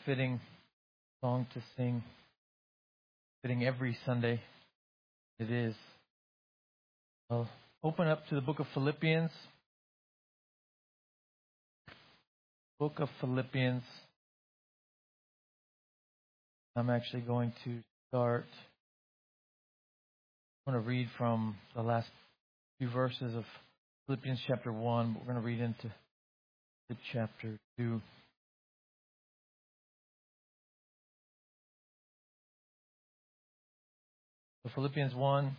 fitting song to sing, fitting every Sunday. It is. I'll open up to the book of Philippians. Book of Philippians. I'm actually going to start. I want to read from the last few verses of Philippians chapter 1. We're going to read into chapter 2. So Philippians 1,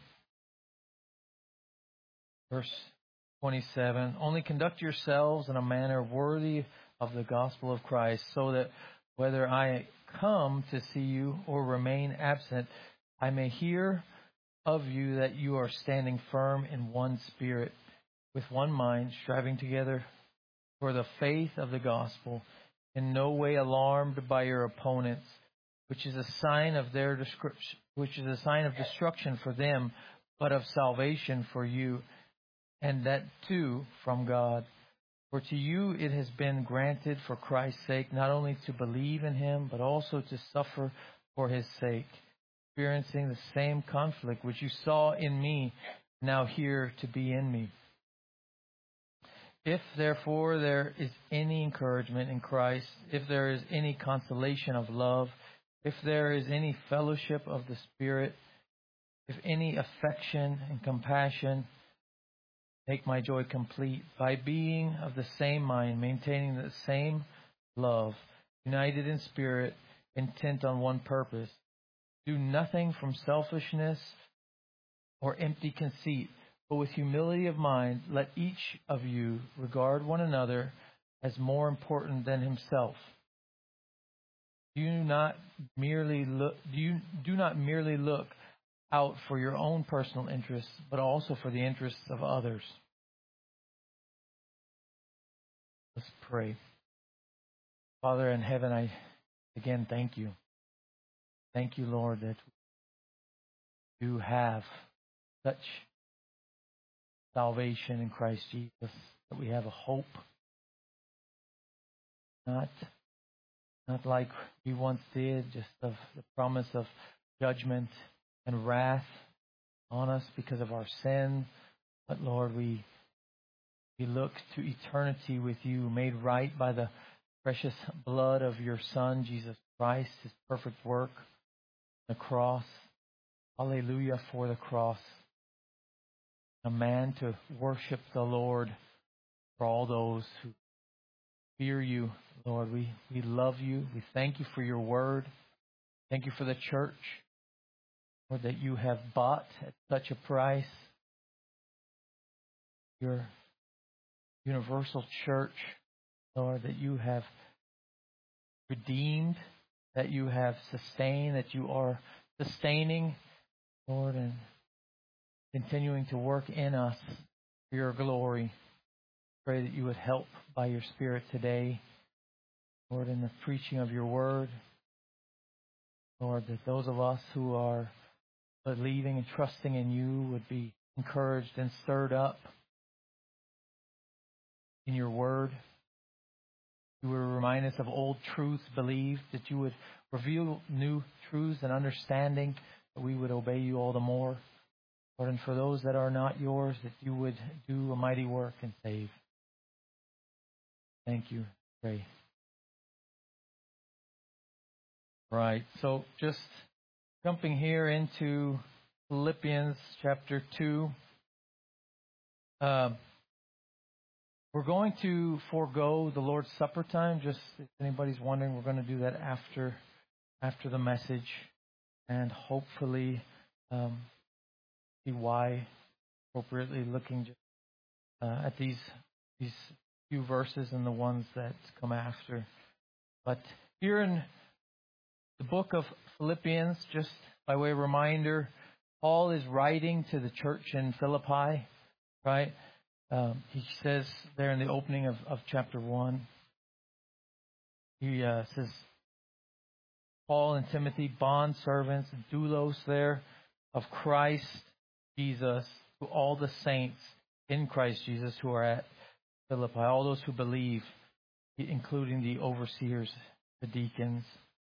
verse 27. Only conduct yourselves in a manner worthy of the gospel of Christ, so that whether I come to see you or remain absent, I may hear of you that you are standing firm in one spirit, with one mind, striving together for the faith of the gospel, in no way alarmed by your opponents, which is a sign of destruction for them, but of salvation for you, and that too from God. For to you it has been granted for Christ's sake not only to believe in him, but also to suffer for his sake, experiencing the same conflict which you saw in me, now here to be in me. If therefore there is any encouragement in Christ, if there is any consolation of love, if there is any fellowship of the Spirit, if any affection and compassion, make my joy complete by being of the same mind, maintaining the same love, united in spirit, intent on one purpose. Do nothing from selfishness or empty conceit, but with humility of mind, let each of you regard one another as more important than himself. Do not merely look out for your own personal interests, but also for the interests of others. Let's pray. Father in heaven, I again thank you. Thank you, Lord, that you have such salvation in Christ Jesus, that we have a hope, not like we once did, just of the promise of judgment and wrath on us because of our sin. But Lord, we look to eternity with you, made right by the precious blood of your Son, Jesus Christ, his perfect work, the cross. Hallelujah for the cross. A man to worship the Lord for all those who fear you, Lord. We love you. We thank you for your word. Thank you for the church, Lord, that you have bought at such a price. Your universal church, Lord, that you have redeemed, that you have sustained, that you are sustaining, Lord, and continuing to work in us for your glory. Pray that you would help by your Spirit today, Lord, in the preaching of your word. Lord, that those of us who are believing and trusting in you would be encouraged and stirred up in your word. You would remind us of old truths believed, that you would reveal new truths and understanding, that we would obey you all the more. Lord, and for those that are not yours, that you would do a mighty work and save. Thank you. Pray. Right. So just jumping here into Philippians chapter 2. We're going to forego the Lord's Supper time. Just if anybody's wondering, we're going to do that after the message, and hopefully see why appropriately, looking just, at these few verses and the ones that come after. But here in the book of Philippians, just by way of reminder, Paul is writing to the church in Philippi, right? He says there in the opening of chapter 1, he says, Paul and Timothy, bond servants, doulos there of Christ Jesus, to all the saints in Christ Jesus who are at Philippi, all those who believe, including the overseers, the deacons.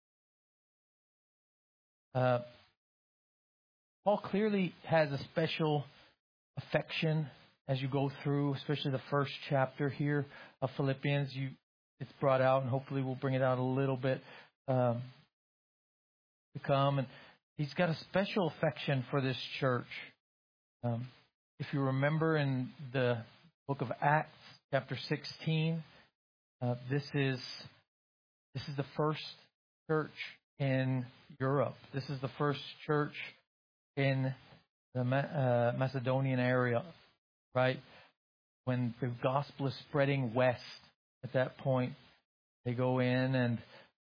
Paul clearly has a special affection as you go through, especially the first chapter here of Philippians. It's brought out, and hopefully we'll bring it out a little bit to come. And he's got a special affection for this church. If you remember in the book of Acts, chapter 16, this is the first church in Europe. This is the first church in the Macedonian area, right? When the gospel is spreading west at that point, they go in and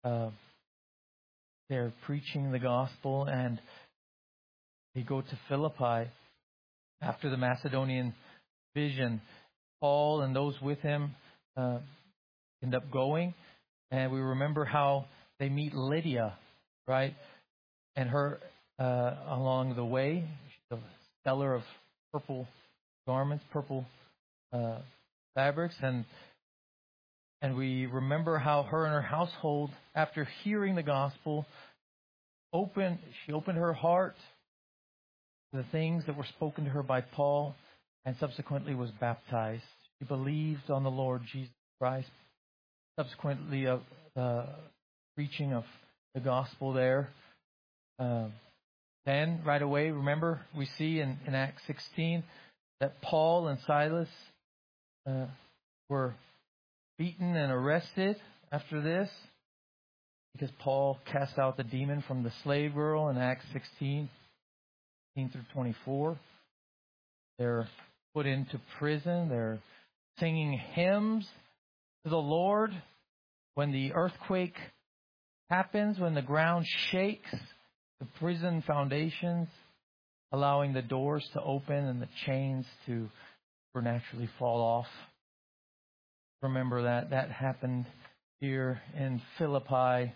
they're preaching the gospel, and they go to Philippi. After the Macedonian vision, Paul and those with him end up going, and we remember how they meet Lydia, right? And her along the way, she's a seller of purple garments, purple fabrics, and we remember how her and her household, after hearing the gospel, she opened her heart to the things that were spoken to her by Paul, and subsequently was baptized. She believed on the Lord Jesus Christ. Subsequently, preaching of the gospel there. Then, right away, remember, we see in Acts 16 that Paul and Silas were beaten and arrested after this, because Paul cast out the demon from the slave girl in Acts 16 through 24. They're put into prison. They're singing hymns to the Lord. When the earthquake happens, when the ground shakes, the prison foundations, allowing the doors to open and the chains to supernaturally fall off. Remember that happened here in Philippi.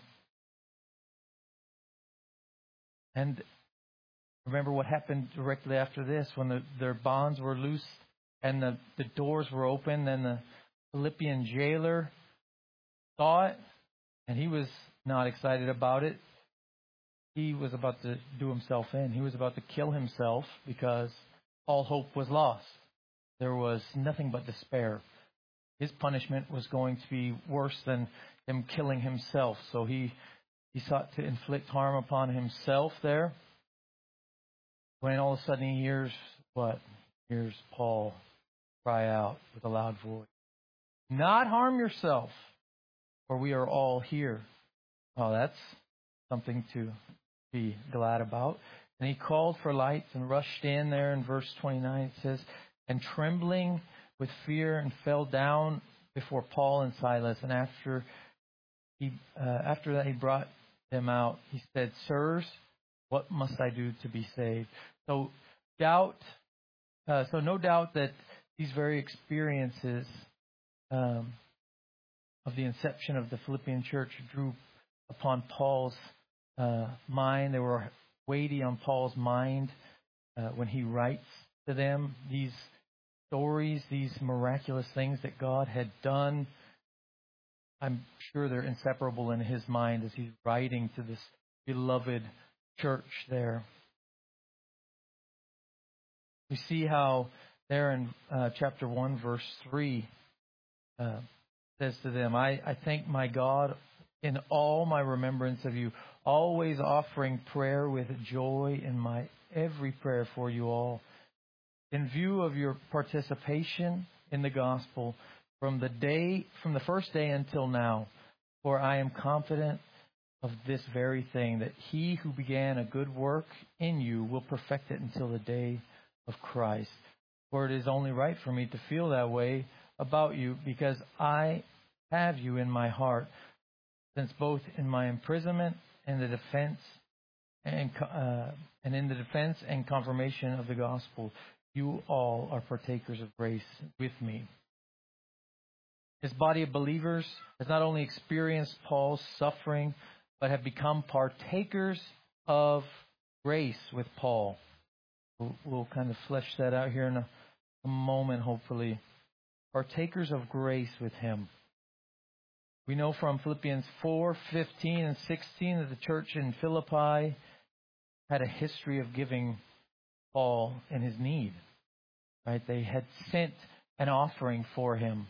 And remember what happened directly after this, when their bonds were loosed and the doors were open, and the Philippian jailer saw it, and he was not excited about it. He was about to do himself in. He was about to kill himself because all hope was lost. There was nothing but despair. His punishment was going to be worse than him killing himself. So he sought to inflict harm upon himself there. When all of a sudden he hears what? Hears Paul cry out with a loud voice, "Not harm yourself, for we are all here." Oh, that's something to be glad about. And he called for lights and rushed in there. In verse 29 it says, "And trembling with fear, and fell down before Paul and Silas. And after that he brought them out. He said, 'Sirs, what must I do to be saved?'" So no doubt that these very experiences of the inception of the Philippian church drew upon Paul's mind. They were weighty on Paul's mind when he writes to them these stories, these miraculous things that God had done. I'm sure they're inseparable in his mind as he's writing to this beloved church there. We see how there in chapter 1, verse 3, says to them, I thank my God in all my remembrance of you, always offering prayer with joy in my every prayer for you all, in view of your participation in the gospel from the first day until now. For I am confident of this very thing, that he who began a good work in you will perfect it until the day of Christ. For it is only right for me to feel that way about you, because I have you in my heart, since both in my imprisonment and the defense and in the defense and confirmation of the gospel, you all are partakers of grace with me. This body of believers has not only experienced Paul's suffering, but have become partakers of grace with Paul. We'll kind of flesh that out here in a moment, hopefully. Partakers of grace with him. We know from Philippians 4:15 and 16 that the church in Philippi had a history of giving Paul in his need. Right? They had sent an offering for him.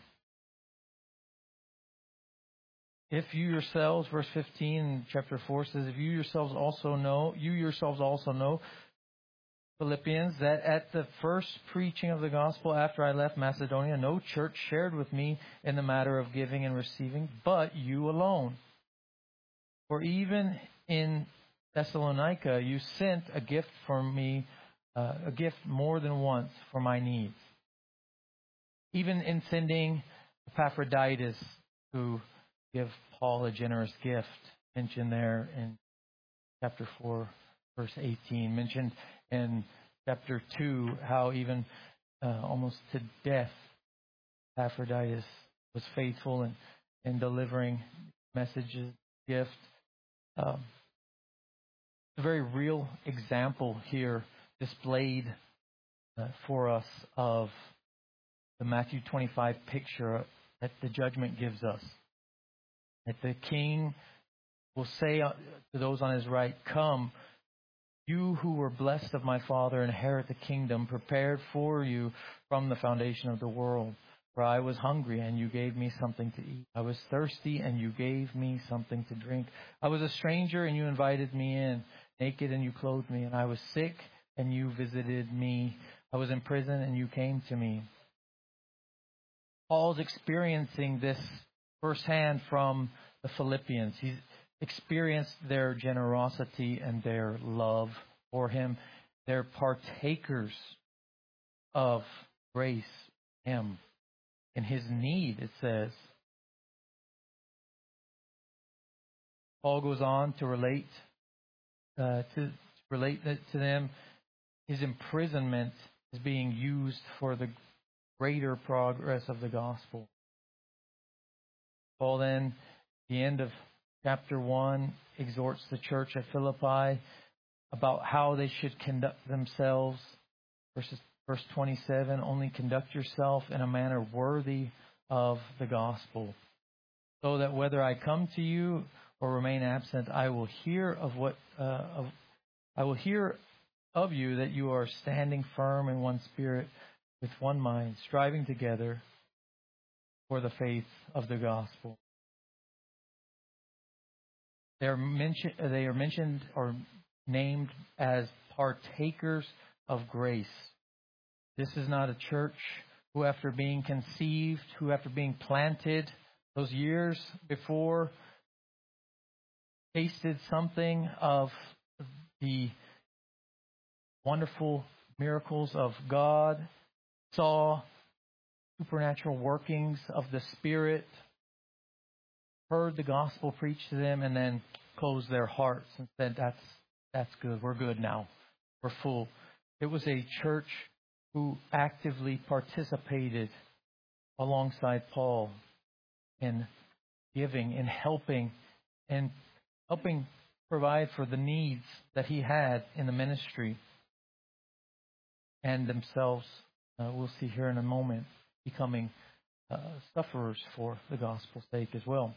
If you yourselves, verse 15, chapter 4 says, if you yourselves also know, Philippians, that at the first preaching of the gospel after I left Macedonia, no church shared with me in the matter of giving and receiving, but you alone. For even in Thessalonica, you sent a gift for me, a gift more than once for my needs. Even in sending Epaphroditus to give Paul a generous gift, mentioned there in chapter 4, verse 18. Mentioned in chapter 2 how even almost to death Epaphroditus was faithful in delivering messages, gift. A very real example here displayed for us of the Matthew 25 picture that the judgment gives us. That the king will say to those on his right, "Come, you who were blessed of my Father, inherit the kingdom prepared for you from the foundation of the world. For I was hungry, and you gave me something to eat. I was thirsty, and you gave me something to drink. I was a stranger, and you invited me in. Naked, and you clothed me. And I was sick, and you visited me. I was in prison, and you came to me." Paul's experiencing this firsthand from the Philippians. He's experienced their generosity and their love for him. They're partakers of grace, him. In his need, it says. Paul goes on to relate to them. His imprisonment is being used for the greater progress of the gospel. Paul then, at the end of chapter 1, exhorts the church at Philippi about how they should conduct themselves. Verse 27, only conduct yourself in a manner worthy of the gospel, so that whether I come to you or remain absent, I will hear of you that you are standing firm in one spirit, with one mind, striving together for the faith of the gospel. They are mentioned or named as partakers of grace. This is not a church who, after being conceived, who after being planted those years before, tasted something of the wonderful miracles of God, saw supernatural workings of the Spirit, heard the gospel preached to them, and then closed their hearts and said, that's good. We're good now. We're full. It was a church who actively participated alongside Paul in giving, in helping provide for the needs that he had in the ministry, and themselves, we'll see here in a moment, becoming sufferers for the gospel's sake as well.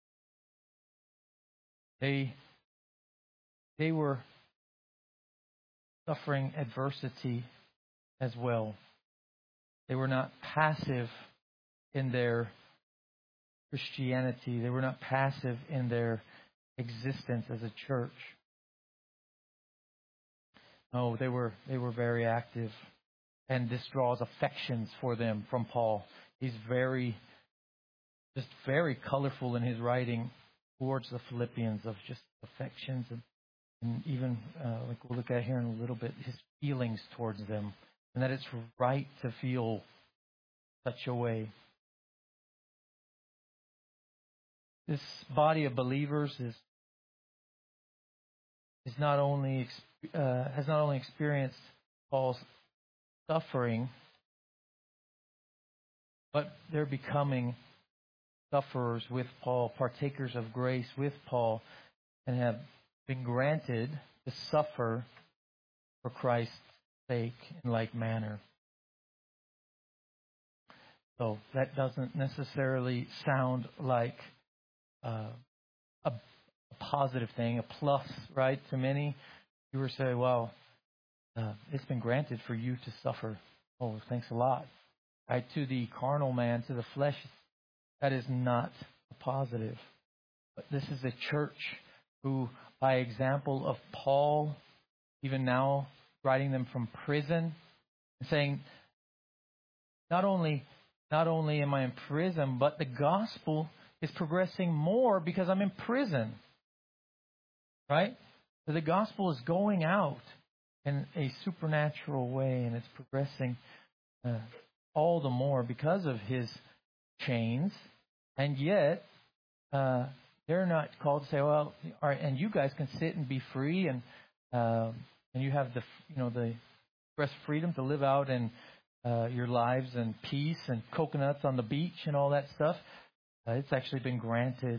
They were suffering adversity as well. They were not passive in their Christianity. They were not passive in their existence as a church. No, they were very active. And this draws affections for them from Paul. He's very colorful in his writing towards the Philippians, of just affections and even, like we'll look at here in a little bit, his feelings towards them. And that it's right to feel such a way. This body of believers has not only experienced Paul's suffering, but they're becoming sufferers with Paul, partakers of grace with Paul, and have been granted to suffer for Christ's sake in like manner. So that doesn't necessarily sound like a positive thing, a plus, right? To many, you were saying, well, it's been granted for you to suffer. Oh, thanks a lot. Right? To the carnal man, to the flesh, that is not a positive. But this is a church who, by example of Paul, even now writing them from prison, saying, not only am I in prison, but the gospel is progressing more because I'm in prison. Right? So the gospel is going out in a supernatural way, and it's progressing all the more because of his chains. And yet, they're not called to say, well, all right, and you guys can sit and be free, and you have the express freedom to live out in your lives in peace and coconuts on the beach and all that stuff. It's actually been granted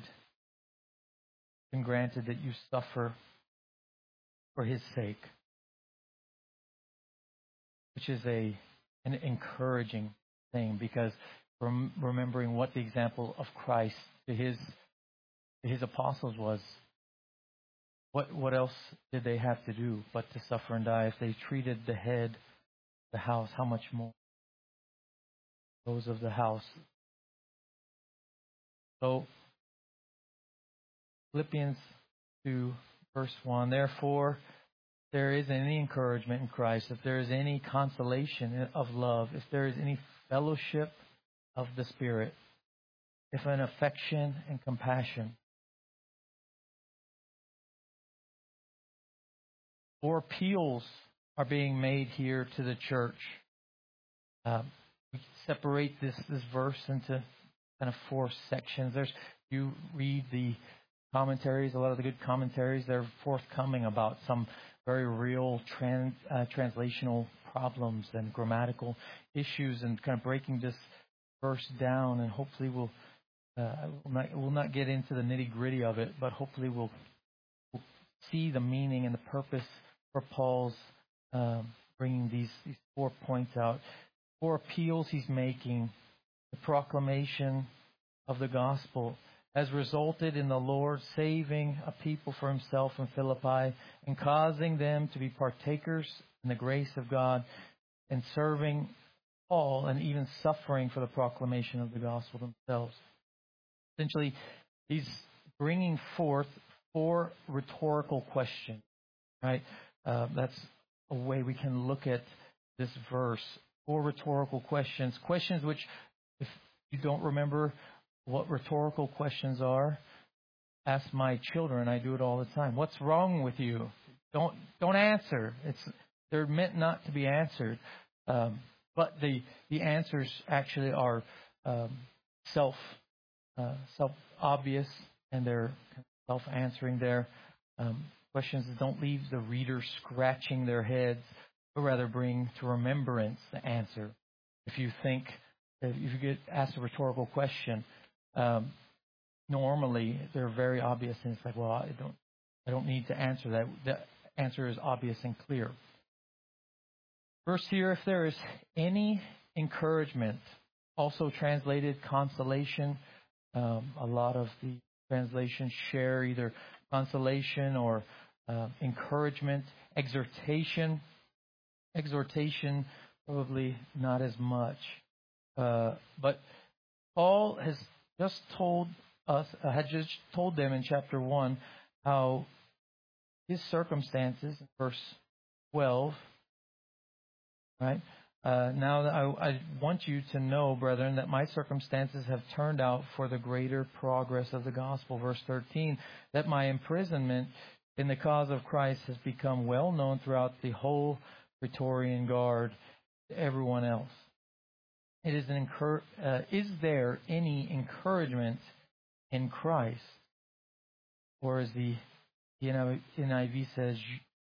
that you suffer for his sake, which is an encouraging thing, because remembering what the example of Christ to his apostles was, what else did they have to do but to suffer and die? If they treated the head, the house, how much more those of the house? So Philippians 2, verse 1, therefore, if there is any encouragement in Christ, if there is any consolation of love, if there is any fellowship of the Spirit, if an affection and compassion. 4 appeals are being made here to the church. We separate this verse into kind of 4 sections. You read the commentaries, a lot of the good commentaries, they're forthcoming about some very real translational problems and grammatical issues, and kind of breaking this verse down. And hopefully we'll not get into the nitty-gritty of it, but hopefully we'll see the meaning and the purpose for Paul's bringing these 4 points out. 4 appeals he's making. The proclamation of the gospel has resulted in the Lord saving a people for himself in Philippi and causing them to be partakers in the grace of God and serving all and even suffering for the proclamation of the gospel themselves. Essentially, he's bringing forth 4 rhetorical questions. Right? That's a way we can look at this verse. 4 rhetorical questions. Questions which, if you don't remember what rhetorical questions are, ask my children. I do it all the time. What's wrong with you? Don't answer. They're meant not to be answered. But the answers actually are self obvious, and they're self-answering there. Questions that don't leave the reader scratching their heads, but rather bring to remembrance the answer. If you get asked a rhetorical question, normally they're very obvious, and it's like, well, I don't need to answer that. The answer is obvious and clear. First here, if there is any encouragement, also translated consolation. A lot of the translations share either consolation or encouragement, exhortation. Exhortation, probably not as much. But Paul has just told them in chapter 1 how his circumstances, verse 12, right? Now I want you to know, brethren, that my circumstances have turned out for the greater progress of the gospel. Verse 13, that my imprisonment in the cause of Christ has become well known throughout the whole Praetorian Guard to everyone else. Is there any encouragement in Christ? Or as the NIV says,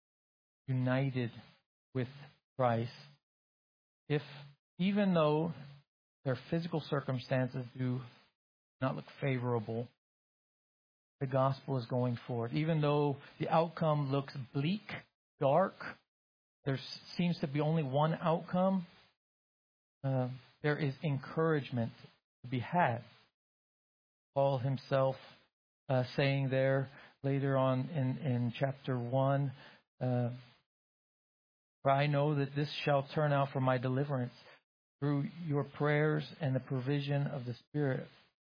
united with Christ. If, even though their physical circumstances do not look favorable, the gospel is going forward. Even though the outcome looks bleak, dark, there seems to be only one outcome, there is encouragement to be had. Paul himself saying there later on in chapter 1. For I know that this shall turn out for my deliverance through your prayers and the provision of the Spirit,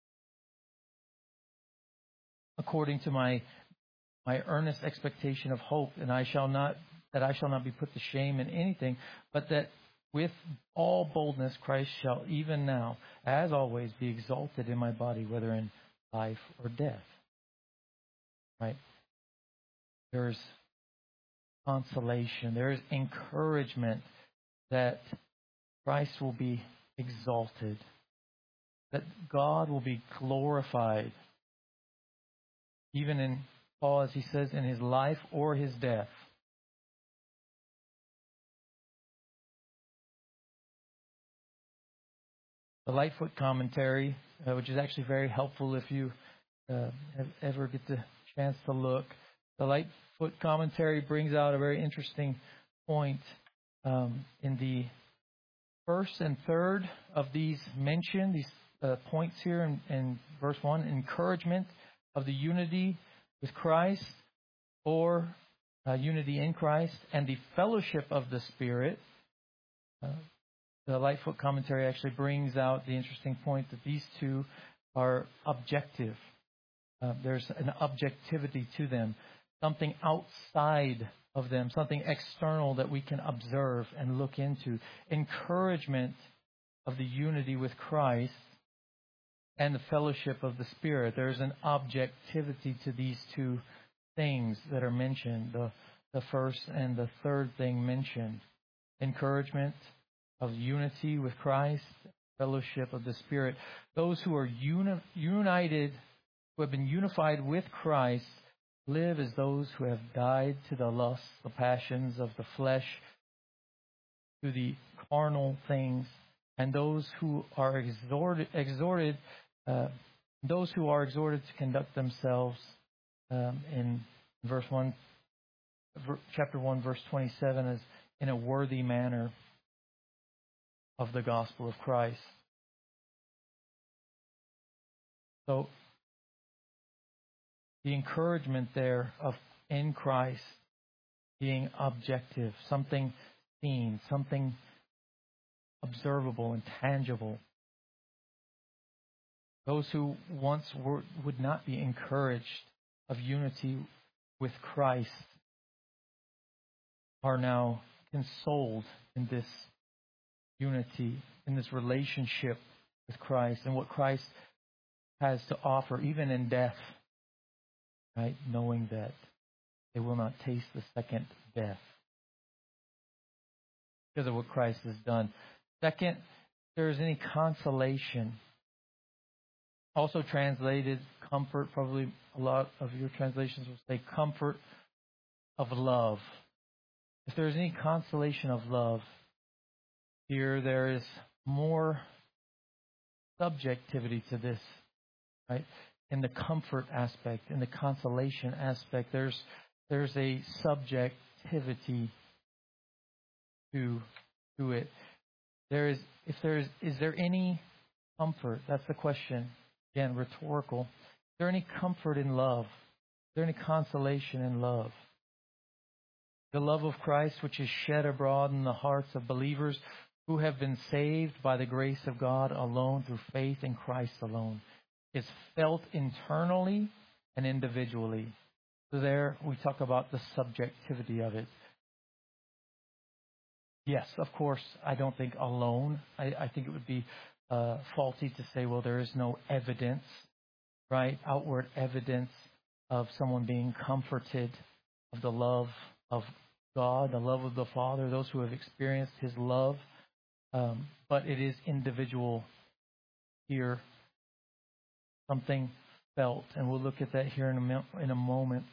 according to my earnest expectation of hope, and I shall not be put to shame in anything, but that with all boldness Christ shall even now, as always, be exalted in my body, whether in life or death. Right? There's consolation. There is encouragement that Christ will be exalted, that God will be glorified, even in Paul, as he says, in his life or his death. The Lightfoot commentary, which is actually very helpful if you ever get the chance to look. The Lightfoot commentary brings out a very interesting point in the first and third of these mentioned, these points here in verse 1, encouragement of the unity with Christ or unity in Christ and the fellowship of the Spirit. The Lightfoot commentary actually brings out the interesting point that these two are objective. There's an objectivity to them, something outside of them, something external that we can observe and look into. Encouragement of the unity with Christ and the fellowship of the Spirit. There's an objectivity to these two things that are mentioned, the first and the third thing mentioned. Encouragement of unity with Christ, fellowship of the Spirit. Those who are united, who have been unified with Christ, live as those who have died to the lusts, the passions of the flesh, to the carnal things, and those who are exhorted to conduct themselves in verse 1, chapter 1, verse 27, as in a worthy manner of the gospel of Christ. So the encouragement there of in Christ being objective, something seen, something observable and tangible. Those who once would not be encouraged of unity with Christ are now consoled in this unity, in this relationship with Christ and what Christ has to offer, even in death, right? Knowing that they will not taste the second death because of what Christ has done. Second, if there is any consolation, also translated comfort, probably a lot of your translations will say comfort of love. If there is any consolation of love, here there is more subjectivity to this, right? In the comfort aspect, in the consolation aspect, there's a subjectivity to it. Is there any comfort? That's the question. Again, rhetorical. Is there any comfort in love? Is there any consolation in love? The love of Christ, which is shed abroad in the hearts of believers who have been saved by the grace of God alone through faith in Christ alone, is felt internally and individually. So there we talk about the subjectivity of it. Yes, of course, I don't think alone. I think it would be faulty to say, well, there is no evidence, right? Outward evidence of someone being comforted, of the love of God, the love of the Father, those who have experienced His love. But it is individual here, something felt, and we'll look at that here in a moment.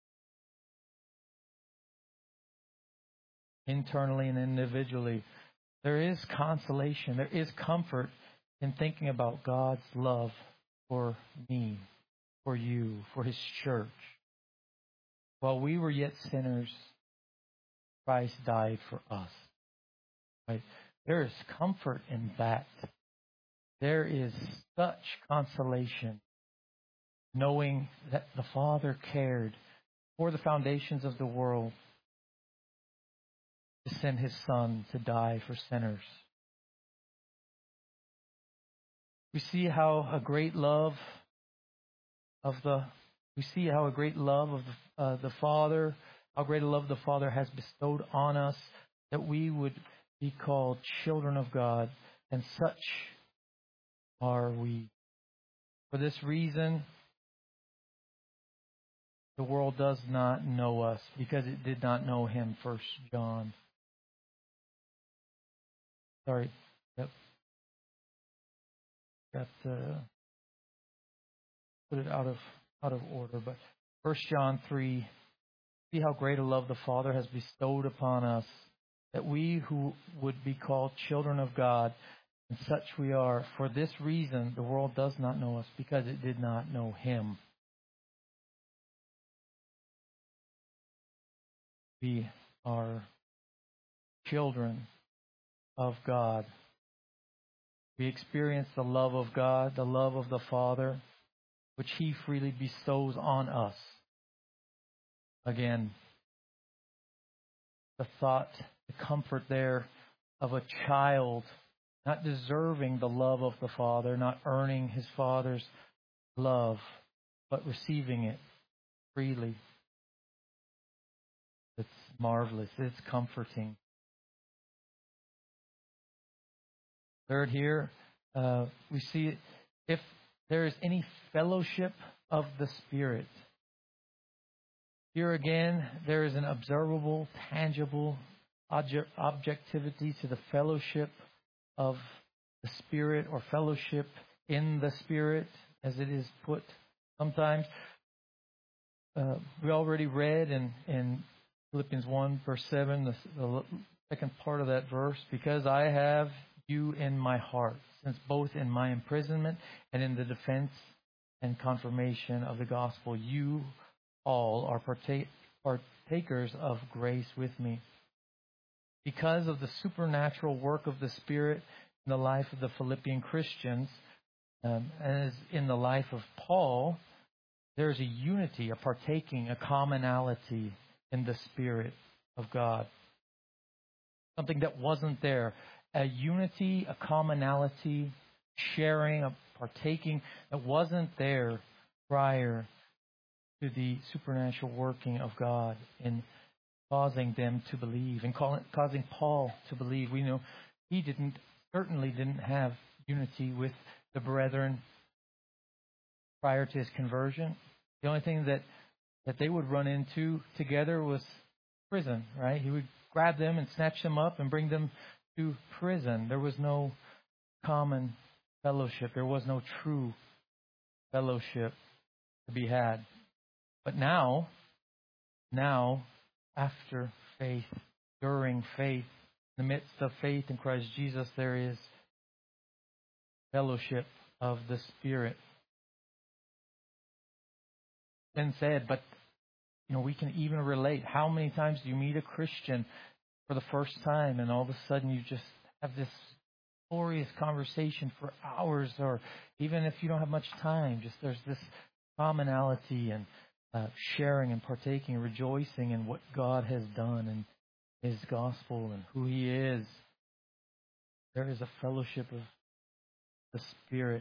Internally and individually, there is consolation, there is comfort in thinking about God's love for me, for you, for His church. While we were yet sinners, Christ died for us. Right? There is comfort in that. There is such consolation knowing that the Father cared for the foundations of the world to send His Son to die for sinners. We see how a great love of the Father, how great a love the Father has bestowed on us, that we would be called children of God, and such are we. For this reason, the world does not know us, because it did not know Him. 1 John. Sorry. Yep. Got put it out of order, but 1 John 3. See how great a love the Father has bestowed upon us, that we who would be called children of God, and such we are. For this reason, the world does not know us, because it did not know Him. We are children of God. We experience the love of God, the love of the Father, which He freely bestows on us. Again, the thought, the comfort there of a child not deserving the love of the Father, not earning his Father's love, but receiving it freely. It's marvelous. It's comforting. Third, here we see if there is any fellowship of the Spirit. Here again, there is an observable, tangible objectivity to the fellowship of the Spirit, or fellowship in the Spirit, as it is put sometimes. We already read in Philippians 1, verse 7, the second part of that verse, because I have you in my heart, since both in my imprisonment and in the defense and confirmation of the gospel, you all are partakers of grace with me. Because of the supernatural work of the Spirit in the life of the Philippian Christians, as in the life of Paul, there is a unity, a partaking, a commonality in the Spirit of God. Something that wasn't there. A unity, a commonality, sharing, a partaking that wasn't there prior to the supernatural working of God in causing them to believe and causing Paul to believe. We know he certainly didn't have unity with the brethren prior to his conversion. The only thing that they would run into together was prison, right? He would grab them and snatch them up and bring them to prison. There was no common fellowship. There was no true fellowship to be had. But now, after faith, during faith, in the midst of faith in Christ Jesus, there is fellowship of the Spirit. Been said, but we can even relate. How many times do you meet a Christian for the first time, and all of a sudden you just have this glorious conversation for hours, or even if you don't have much time, just there's this commonality and sharing and partaking and rejoicing in what God has done and His gospel and who He is. There is a fellowship of the Spirit.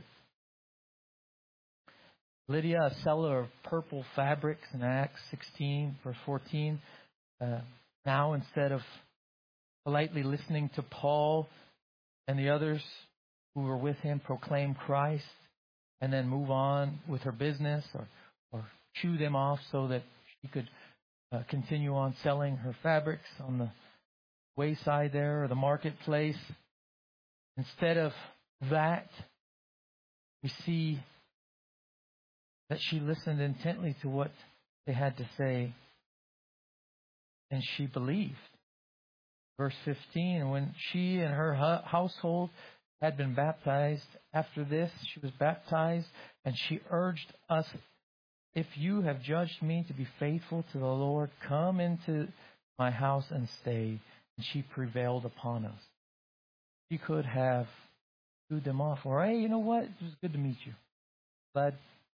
Lydia, a seller of purple fabrics, in Acts 16, verse 14, now instead of politely listening to Paul and the others who were with him proclaim Christ and then move on with her business or chew them off so that she could continue on selling her fabrics on the wayside there or the marketplace. Instead of that, we see that she listened intently to what they had to say, and she believed. Verse 15, when she and her household had been baptized, after this she was baptized, and she urged us, if you have judged me to be faithful to the Lord, come into my house and stay. And she prevailed upon us. She could have chewed them off, or hey, you know what? It was good to meet you. Glad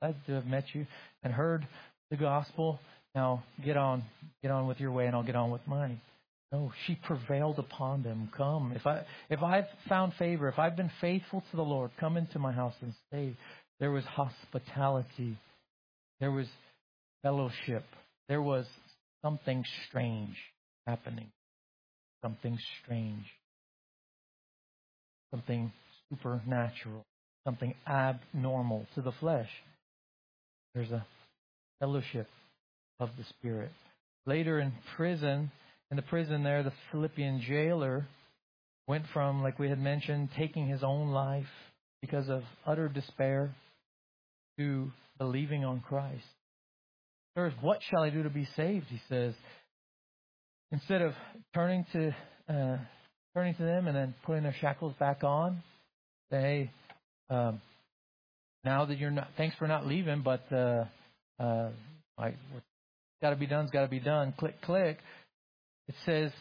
glad to have met you and heard the gospel. Now get on with your way, and I'll get on with mine. No, she prevailed upon them. Come, if I've found favor, if I've been faithful to the Lord, come into my house and stay. There was hospitality. There was fellowship. There was something strange happening. Something strange. Something supernatural. Something abnormal to the flesh. There's a fellowship of the Spirit. Later in the prison there, the Philippian jailer went from, like we had mentioned, taking his own life because of utter despair to believing on Christ. Sirs, what shall I do to be saved? He says. Instead of turning to them and then putting their shackles back on, say, hey, now that you're not, thanks for not leaving, but what's got to be done's got to be done. Click, click. It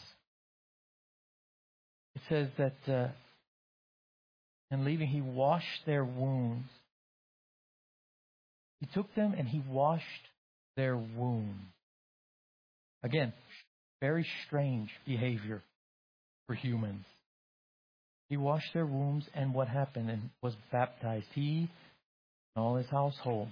says that in leaving, he washed their wounds. He took them and he washed their wounds. Again, very strange behavior for humans. He washed their wounds, and what happened? And was baptized. He and all his household.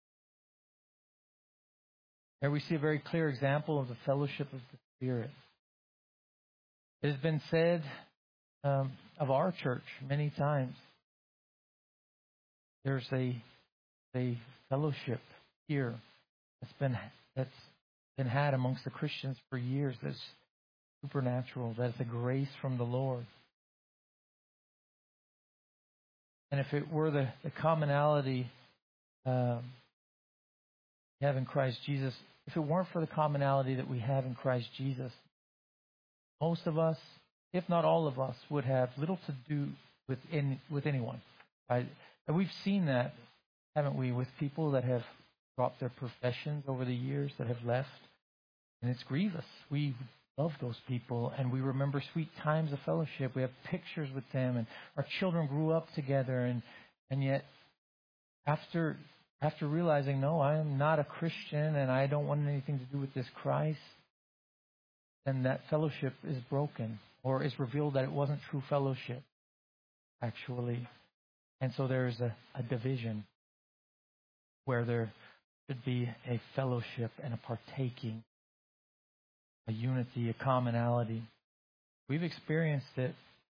There we see a very clear example of the fellowship of the Spirit. It has been said of our church many times. There's a fellowship here that's been had amongst the Christians for years. That's supernatural. That's a grace from the Lord. And if it were the commonality we have in Christ Jesus, if it weren't for the commonality that we have in Christ Jesus, most of us, if not all of us, would have little to do with anyone. Right? And we've seen that, haven't we, with people that have dropped their professions over the years, that have left. And it's grievous. We love those people, and we remember sweet times of fellowship. We have pictures with them, and our children grew up together. And yet, after realizing, no, I am not a Christian, and I don't want anything to do with this Christ, then that fellowship is broken, or is revealed that it wasn't true fellowship, actually. And so there is a division where there should be a fellowship and a partaking, a unity, a commonality. We've experienced it.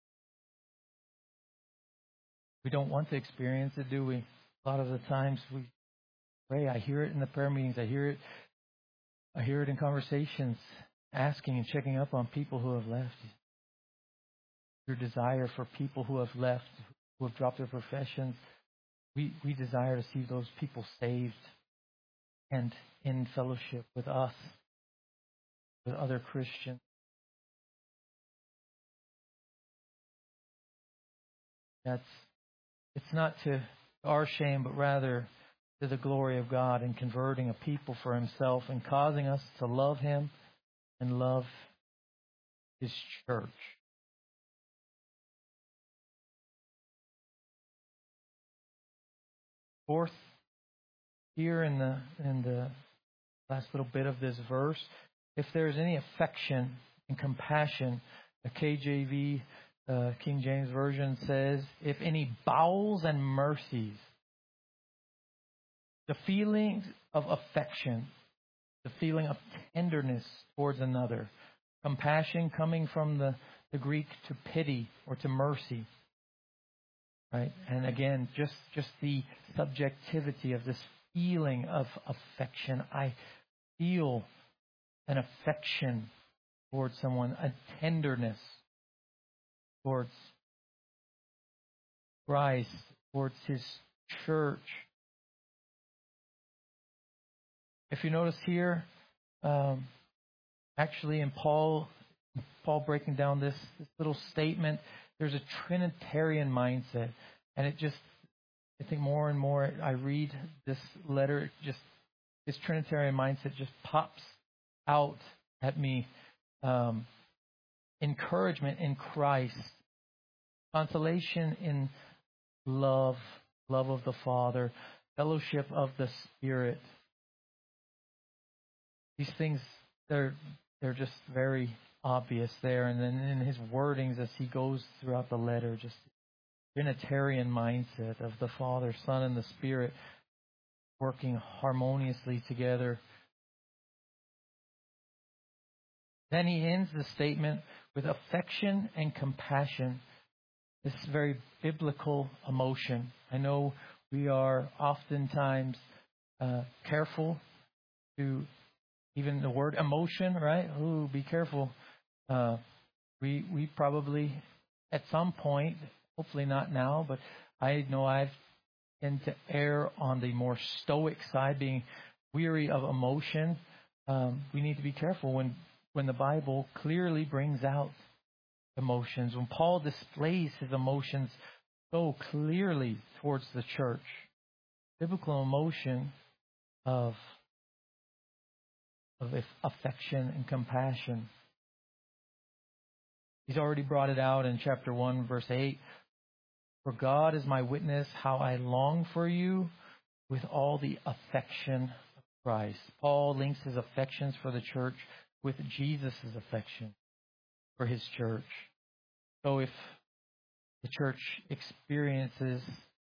We don't want to experience it, do we? A lot of the times we pray. I hear it in the prayer meetings. I hear it in conversations, asking and checking up on people who have left. Your desire for people who have left, who have dropped their professions. We desire to see those people saved and in fellowship with us, with other Christians. It's not to our shame, but rather to the glory of God in converting a people for Himself and causing us to love Him and love His church. Fourth, here in the last little bit of this verse, if there is any affection and compassion, the KJV, King James Version says, if any bowels and mercies, the feelings of affection, the feeling of tenderness towards another, compassion coming from the Greek to pity or to mercy. Right? And again, just the subjectivity of this feeling of affection. I feel an affection towards someone, a tenderness towards Christ, towards His church. If you notice here, actually in Paul breaking down this little statement, there's a Trinitarian mindset. And I think more and more I read this letter, this Trinitarian mindset just pops out at me. Encouragement in Christ, consolation in love of the Father, fellowship of the Spirit. These things, they're just very obvious there. And then in his wordings as he goes throughout the letter, just Trinitarian mindset of the Father, Son, and the Spirit working harmoniously together. Then he ends the statement with affection and compassion. This is very biblical emotion. I know we are oftentimes careful to even the word emotion, right? Ooh, be careful. We probably at some point, hopefully not now, but I know I've tend to err on the more stoic side, being weary of emotion. We need to be careful when the Bible clearly brings out emotions. When Paul displays his emotions so clearly towards the church, biblical emotion of affection and compassion. He's already brought it out in chapter 1, verse 8. For God is my witness, how I long for you with all the affection of Christ. Paul links his affections for the church with Jesus' affection for his church. So if the church experiences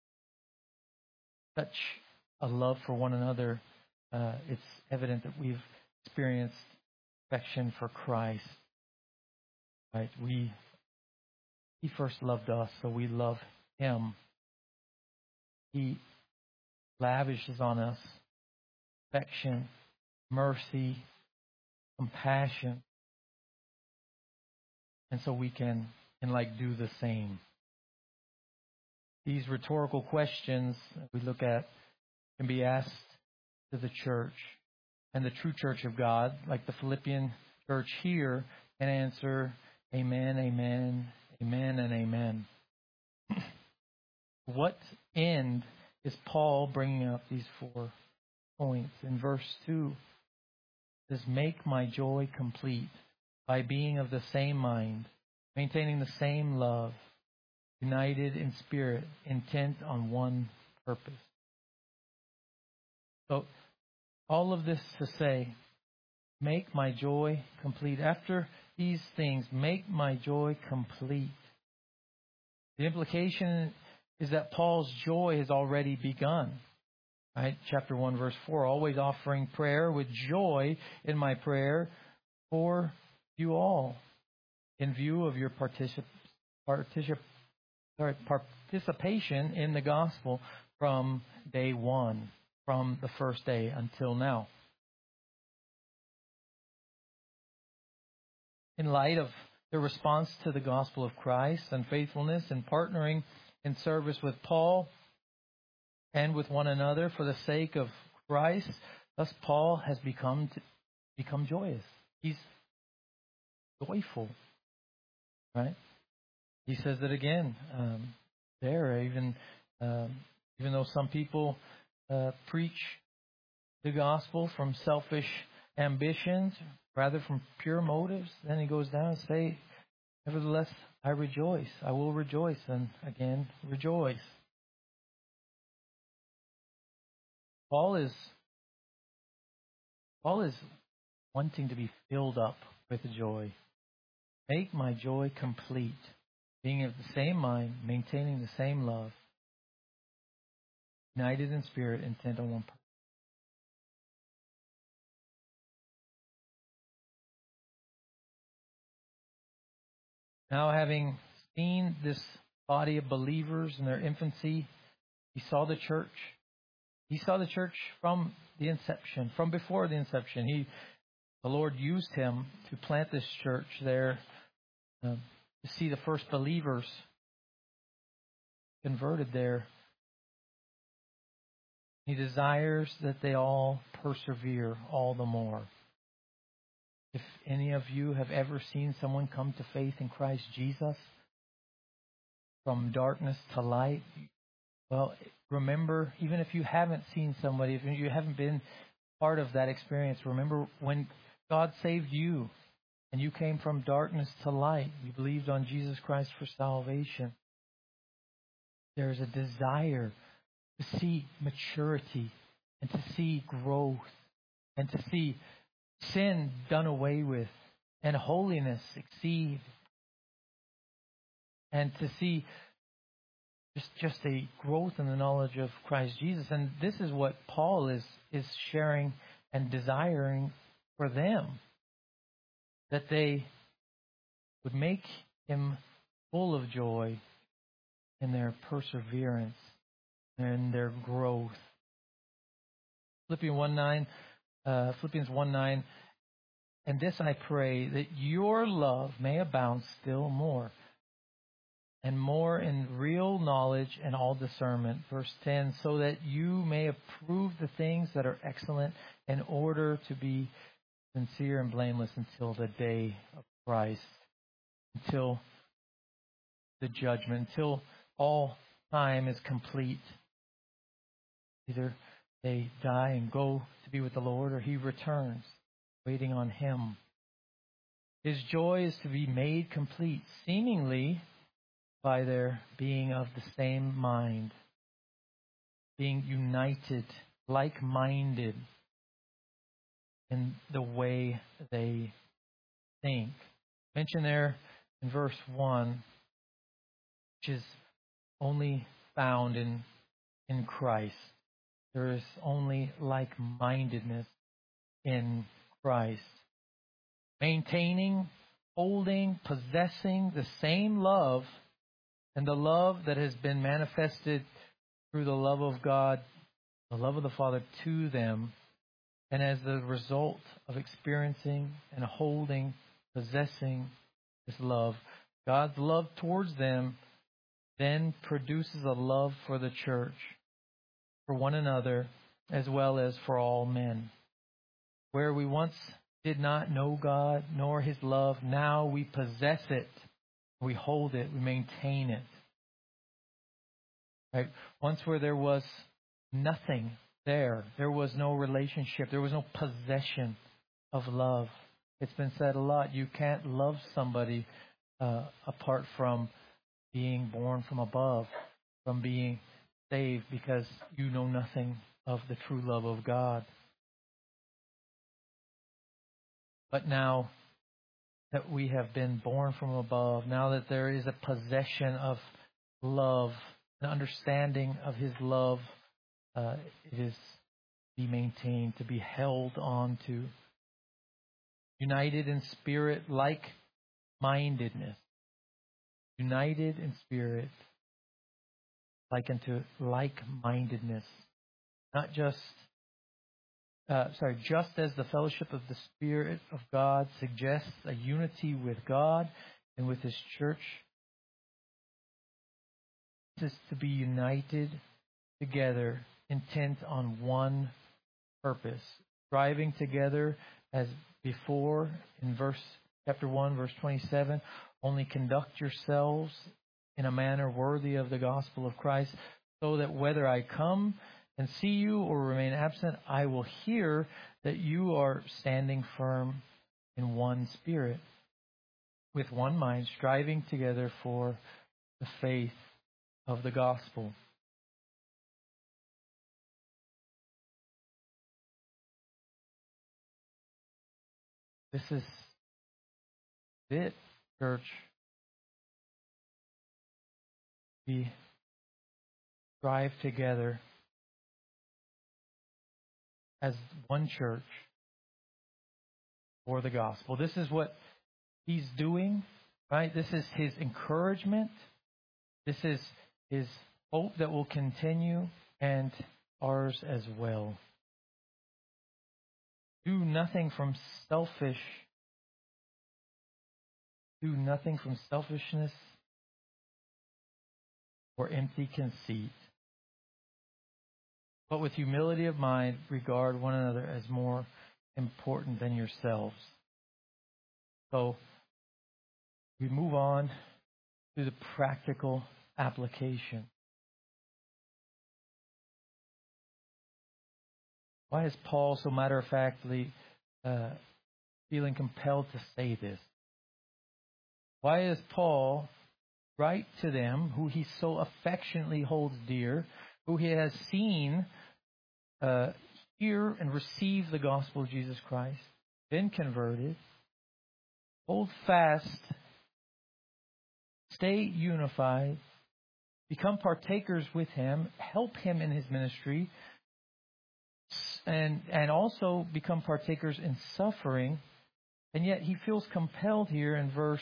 such a love for one another, it's evident that we've experienced affection for Christ. Right? He first loved us, so we love him. He lavishes on us affection, mercy, compassion. And so we can do the same. These rhetorical questions we look at can be asked to the church. And the true church of God, like the Philippian church here, can answer amen, amen, amen, and amen. What end is Paul bringing up these 4 points? In verse 2, it says, make my joy complete by being of the same mind, maintaining the same love, united in spirit, intent on one purpose. So, all of this to say, make my joy complete. After these things, make my joy complete. The implication is that Paul's joy has already begun. Right? Chapter 1, verse 4, always offering prayer with joy in my prayer for you all, in view of your participation in the gospel from day one, from the first day until now. In light of the response to the gospel of Christ and faithfulness and partnering in service with Paul and with one another for the sake of Christ, thus Paul has become joyous. He's joyful, right? He says it again there. Even though some people preach the gospel from selfish ambitions rather from pure motives, then he goes down and say, nevertheless, I rejoice. I will rejoice, and again rejoice. Paul is wanting to be filled up with joy. Make my joy complete, being of the same mind, maintaining the same love, united in spirit, intent on one purpose. Now, having seen this body of believers in their infancy, he saw the church. He saw the church from the inception, from before the inception. The Lord used him to plant this church there, to see the first believers converted there. He desires that they all persevere all the more. If any of you have ever seen someone come to faith in Christ Jesus from darkness to light, well, remember, even if you haven't seen somebody, if you haven't been part of that experience, remember when God saved you and you came from darkness to light. You believed on Jesus Christ for salvation. There's a desire to see maturity and to see growth and to see sin done away with and holiness succeed and to see just a growth in the knowledge of Christ Jesus. And this is what Paul is sharing and desiring for them, that they would make him full of joy in their perseverance and their growth. Philippians 1:9, and this I pray, that your love may abound still more and more in real knowledge and all discernment. Verse 10, so that you may approve the things that are excellent, in order to be sincere and blameless until the day of Christ, until the judgment, until all time is complete. Either they die and go to be with the Lord, or he returns, waiting on him. His joy is to be made complete, seemingly by their being of the same mind, being united, like-minded in the way they think. Mentioned there in verse 1, which is only found in Christ. There is only like-mindedness in Christ. Maintaining, holding, possessing the same love, and the love that has been manifested through the love of God, the love of the Father to them, and as the result of experiencing and holding, possessing this love, God's love towards them then produces a love for the church, for one another, as well as for all men. Where we once did not know God nor his love, now we possess it, we hold it, we maintain it. Right? Once where there was nothing there was no relationship, there was no possession of love. It's been said a lot, you can't love somebody apart from being born from above, from being saved, because you know nothing of the true love of God. But now that we have been born from above, now that there is a possession of love, an understanding of his love, it is to be maintained, to be held on to. United in spirit, like-mindedness. United in spirit, like unto like-mindedness. Not just as the fellowship of the Spirit of God suggests a unity with God and with his church, this is to be united together, intent on one purpose, striving together as before in chapter 1, verse 27, only conduct yourselves in a manner worthy of the gospel of Christ, so that whether I come and see you or remain absent, I will hear that you are standing firm in one spirit, with one mind, striving together for the faith of the gospel. This is it, church. We strive together as one church for the gospel. This is what he's doing, right? This is his encouragement. This is his hope that will continue, and ours as well. Do nothing from selfishness or empty conceit, but with humility of mind, regard one another as more important than yourselves. So we move on to the practical application. Why is Paul so matter-of-factly feeling compelled to say this? Why is Paul write to them, who he so affectionately holds dear, who he has seen hear and receive the gospel of Jesus Christ, been converted, hold fast, stay unified, become partakers with him, help him in his ministry, and also become partakers in suffering. And yet he feels compelled here in verse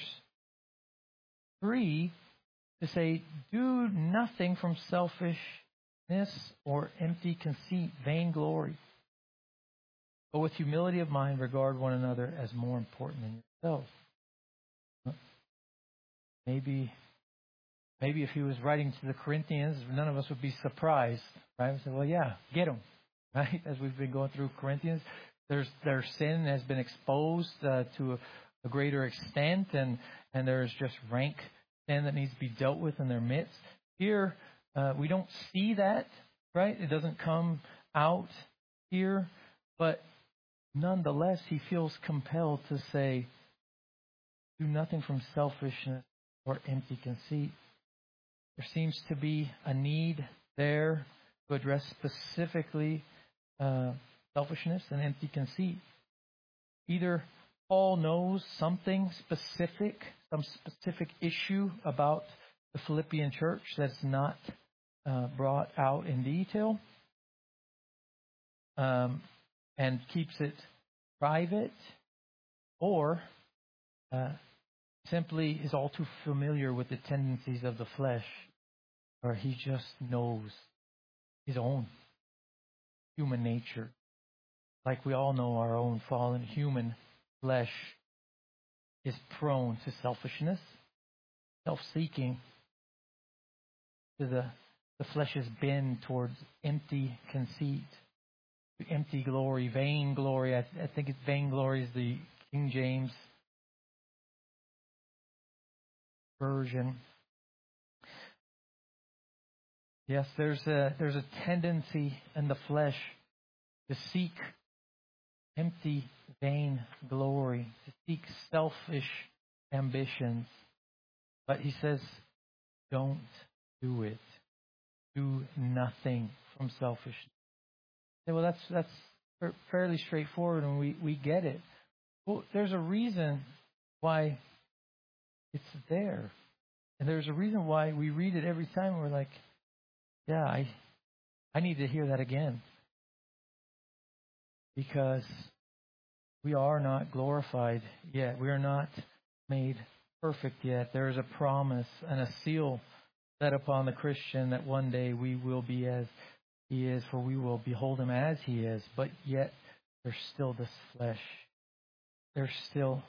3 to say, do nothing from selfishness or empty conceit, vainglory, but with humility of mind regard one another as more important than yourself. Maybe if he was writing to the Corinthians, none of us would be surprised, right? We say, well, yeah, get them, right? As we've been going through Corinthians, their sin has been exposed to a greater extent, and there's just rank sin that needs to be dealt with in their midst. Here, we don't see that, right? It doesn't come out here, but nonetheless, he feels compelled to say, do nothing from selfishness or empty conceit. There seems to be a need there to address specifically selfishness and empty conceit. Either Paul knows something specific, some specific issue about the Philippian church that's not brought out in detail, and keeps it private, or simply is all too familiar with the tendencies of the flesh, or he just knows his own human nature. Like we all know, our own fallen human flesh is prone to selfishness, self-seeking, to the flesh's bend towards empty conceit, empty glory, vain glory. I think it's vainglory is the King James version. Yes, there's a tendency in the flesh to seek empty, vain glory, to seek selfish ambitions. But he says, don't do it. Do nothing from selfishness. Well, that's fairly straightforward, and we get it. Well, there's a reason why it's there. And there's a reason why we read it every time. We're like, yeah, I need to hear that again. Because we are not glorified yet. We are not made perfect yet. There is a promise and a seal set upon the Christian that one day we will be as he is, for we will behold him as he is. But yet there's still this flesh. There's still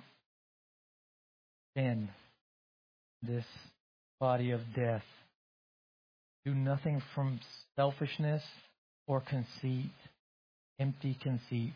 sin, this body of death. Do nothing from selfishness or conceit, empty conceit,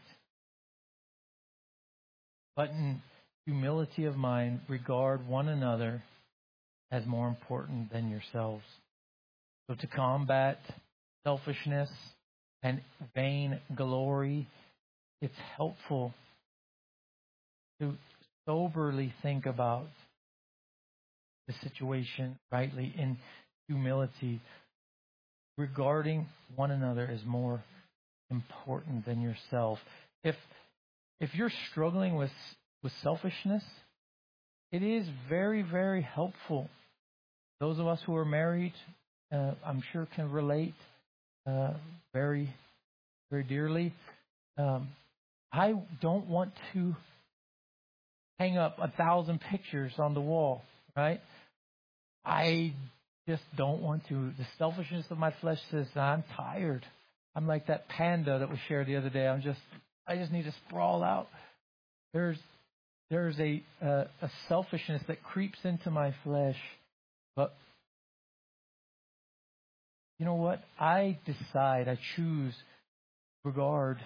but in humility of mind, regard one another as more important than yourselves. So to combat selfishness and vain glory, it's helpful to soberly think about the situation rightly in humility, regarding one another as more important than yourself. If you're struggling with selfishness, it is very, very helpful. Those of us who are married, I'm sure can relate very, very dearly. I don't want to hang up 1,000 pictures on the wall, right? I just don't want to. The selfishness of my flesh says, I'm tired. I'm like that panda that was shared the other day. I just need to sprawl out. There's a selfishness that creeps into my flesh. But you know what? I choose to regard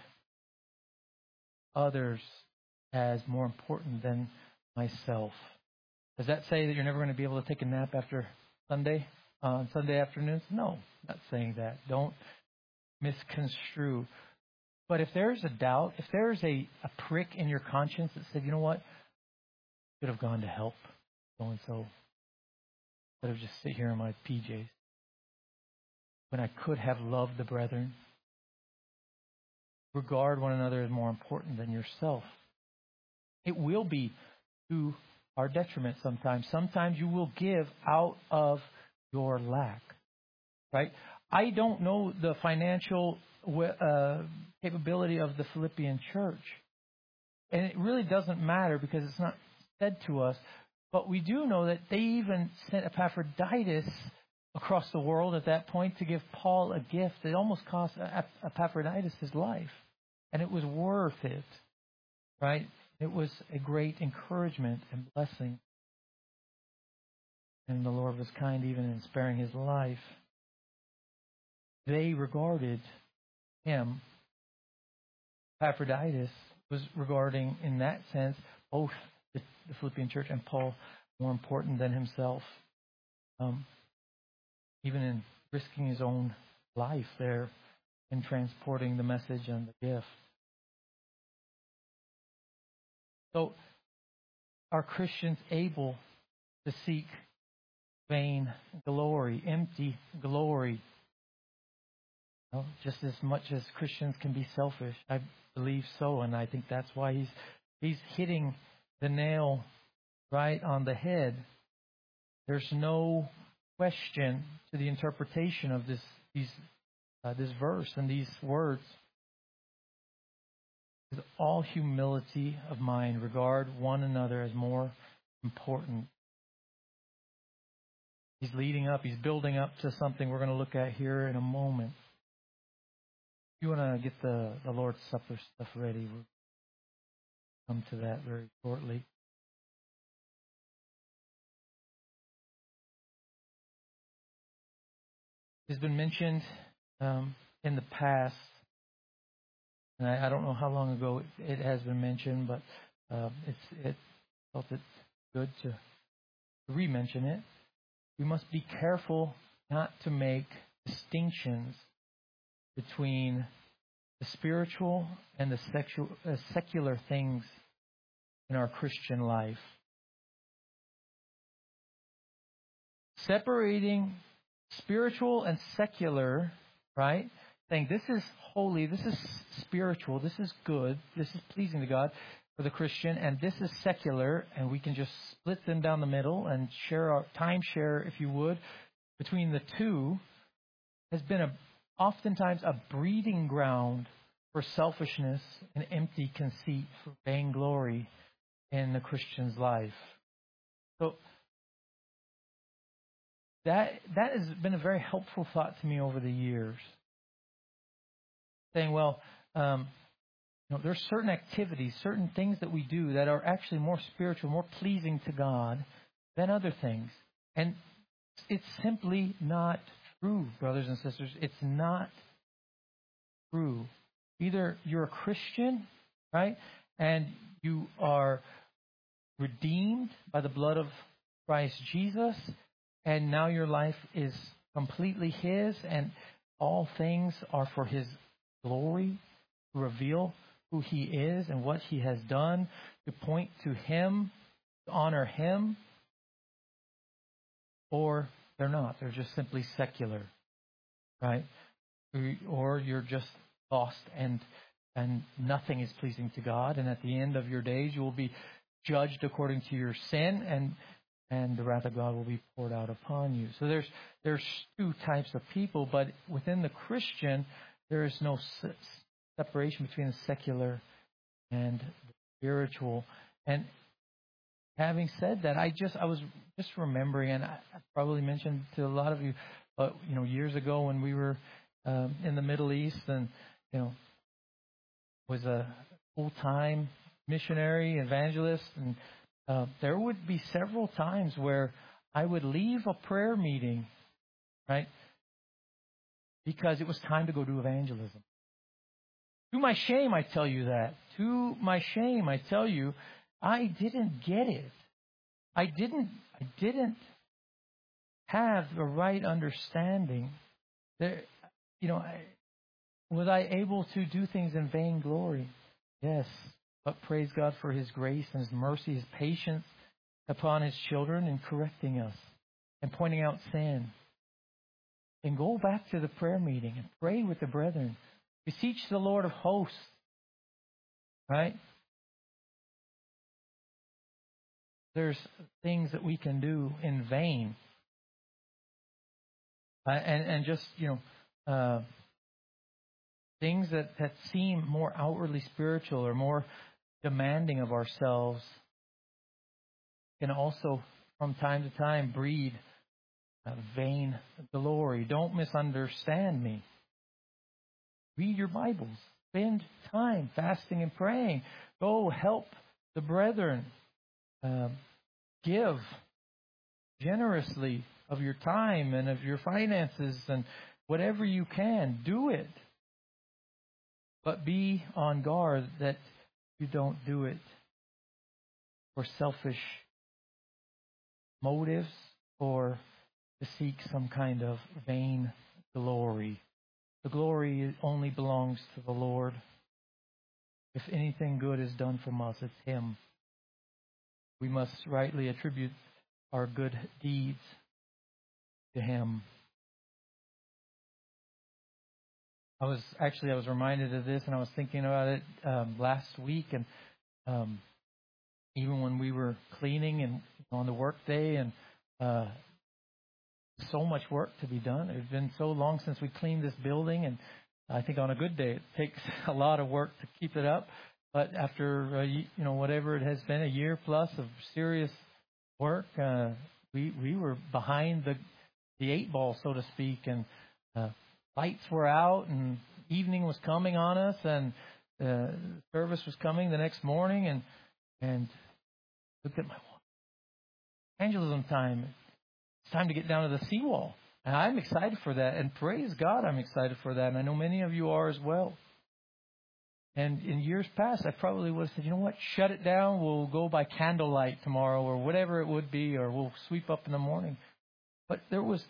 others as more important than myself. Does that say that you're never going to be able to take a nap after Sunday, on Sunday afternoons? No, not saying that. Don't misconstrue. But if there's a doubt, if there's a prick in your conscience that said, you know what, I could have gone to help so-and-so, instead of just sit here in my PJs. when I could have loved the brethren. Regard one another as more important than yourself. It will be to our detriment sometimes. Sometimes you will give out of your lack, right? I don't know the financial capability of the Philippian church. And it really doesn't matter because it's not said to us. But we do know that they even sent Epaphroditus across the world at that point to give Paul a gift that almost cost Epaphroditus his life. And it was worth it, right? It was a great encouragement and blessing. And the Lord was kind even in sparing his life. They regarded him, Epaphroditus, was regarding, in that sense, both the Philippian church and Paul more important than himself. Even in risking his own life there in transporting the message and the gift. So, are Christians able to seek vain glory, empty glory? Well, just as much as Christians can be selfish, I believe so, and I think that's why he's hitting the nail right on the head. There's no question to the interpretation of this verse and these words. With all humility of mind, regard one another as more important. He's leading up, he's building up to something we're going to look at here in a moment. If you want to get the Lord's Supper stuff ready, we'll come to that very shortly. It's been mentioned in the past, and I don't know how long ago it has been mentioned, but it felt it good to re-mention it. We must be careful not to make distinctions between the spiritual and the secular things in our Christian life. Separating spiritual and secular, right? Saying this is holy, this is spiritual, this is good, this is pleasing to God for the Christian, and this is secular, and we can just split them down the middle and share our timeshare, if you would, between the two, has been oftentimes a breeding ground for selfishness and empty conceit, for vainglory in the Christian's life. So that has been a very helpful thought to me over the years. Saying, well, there's certain activities, certain things that we do that are actually more spiritual, more pleasing to God than other things. And it's simply not true, brothers and sisters. It's not true. Either you're a Christian, right, and you are redeemed by the blood of Christ Jesus, and now your life is completely His, and all things are for His glory, to reveal who He is and what He has done, to point to Him, to honor Him, or they're not. They're just simply secular, right? Or you're just lost and nothing is pleasing to God, and at the end of your days you will be judged according to your sin, and the wrath of God will be poured out upon you. So there's two types of people, but within the Christian there is no separation between the secular and the spiritual. And having said that, I was just remembering, and I probably mentioned to a lot of you, but years ago when we were in the Middle East, and was a full-time missionary evangelist, and there would be several times where I would leave a prayer meeting, right, because it was time to go do evangelism. To my shame, I tell you that. To my shame, I tell you, I didn't get it. I didn't have the right understanding. Was I able to do things in vainglory? Yes. But praise God for His grace and His mercy, His patience upon His children in correcting us and pointing out sin. And go back to the prayer meeting and pray with the brethren. Beseech the Lord of hosts. Right? There's things that we can do in vain. And just, things that seem more outwardly spiritual or more demanding of ourselves can also, from time to time, breed vain glory. Don't misunderstand me. Read your Bibles. Spend time fasting and praying. Go help the brethren. Give generously of your time and of your finances and whatever you can. Do it. But be on guard that you don't do it for selfish motives or to seek some kind of vain glory. The glory only belongs to the Lord. If anything good is done from us, it's Him. We must rightly attribute our good deeds to Him. I was reminded of this, and I was thinking about it last week, and even when we were cleaning and on the work day, and so much work to be done. It's been so long since we cleaned this building, and I think on a good day it takes a lot of work to keep it up. But after whatever it has been, a year plus of serious work, we were behind the eight ball, so to speak, and lights were out, and evening was coming on us, and service was coming the next morning, and looked at my watch. Evangelism time. It's time to get down to the seawall. And I'm excited for that. And praise God, I'm excited for that. And I know many of you are as well. And in years past, I probably would have said, you know what, shut it down. We'll go by candlelight tomorrow or whatever it would be, or we'll sweep up in the morning. But there was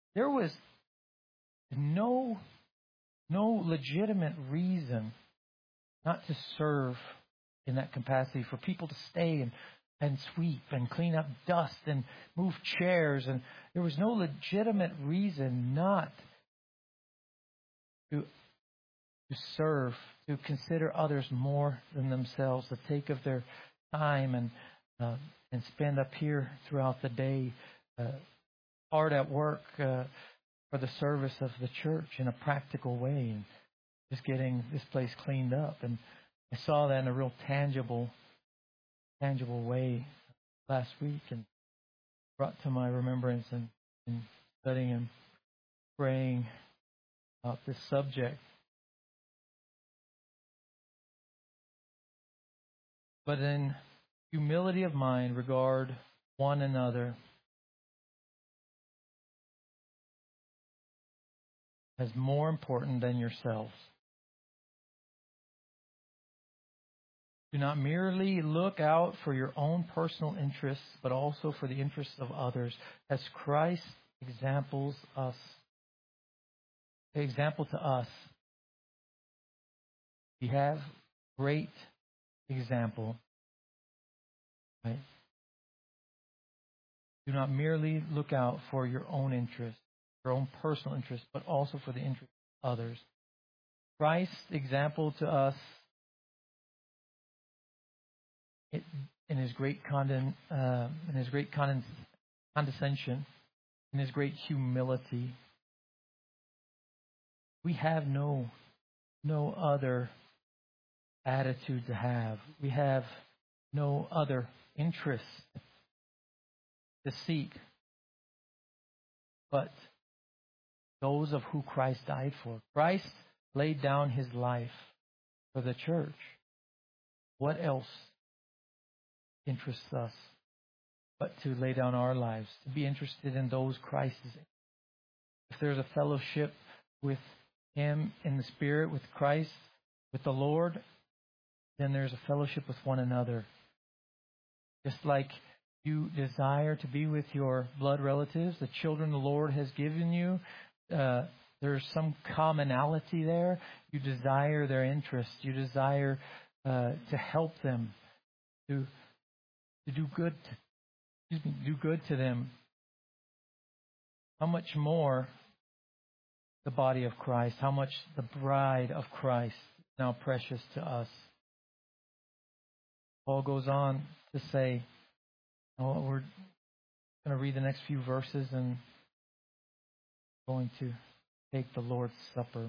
no legitimate reason not to serve in that capacity, for people to stay and sweep and clean up dust and move chairs. And there was no legitimate reason not to serve, to consider others more than themselves, to take of their time and spend up here throughout the day, hard at work for the service of the church in a practical way, and just getting this place cleaned up. And I saw that in a real tangible way last week, and brought to my remembrance in studying and praying about this subject. But in humility of mind, regard one another as more important than yourselves. Do not merely look out for your own personal interests, but also for the interests of others, as Christ example to us. We have great example. Right? Do not merely look out for your own interests, your own personal interests, but also for the interests of others. Christ's example to us in His great condescension, in His great humility. We have no other attitude to have. We have no other interests to seek but those of who Christ died for. Christ laid down His life for the church. What else interests us but to lay down our lives, to be interested in those Christ is in? If there's a fellowship with Him in the Spirit, with Christ, with the Lord, then there's a fellowship with one another. Just like you desire to be with your blood relatives, the children the Lord has given you, there's some commonality there. You desire their interests. You desire to help them, to do good to them. How much more the body of Christ, how much the bride of Christ is now precious to us. Paul goes on to say, we're going to read the next few verses and going to take the Lord's Supper.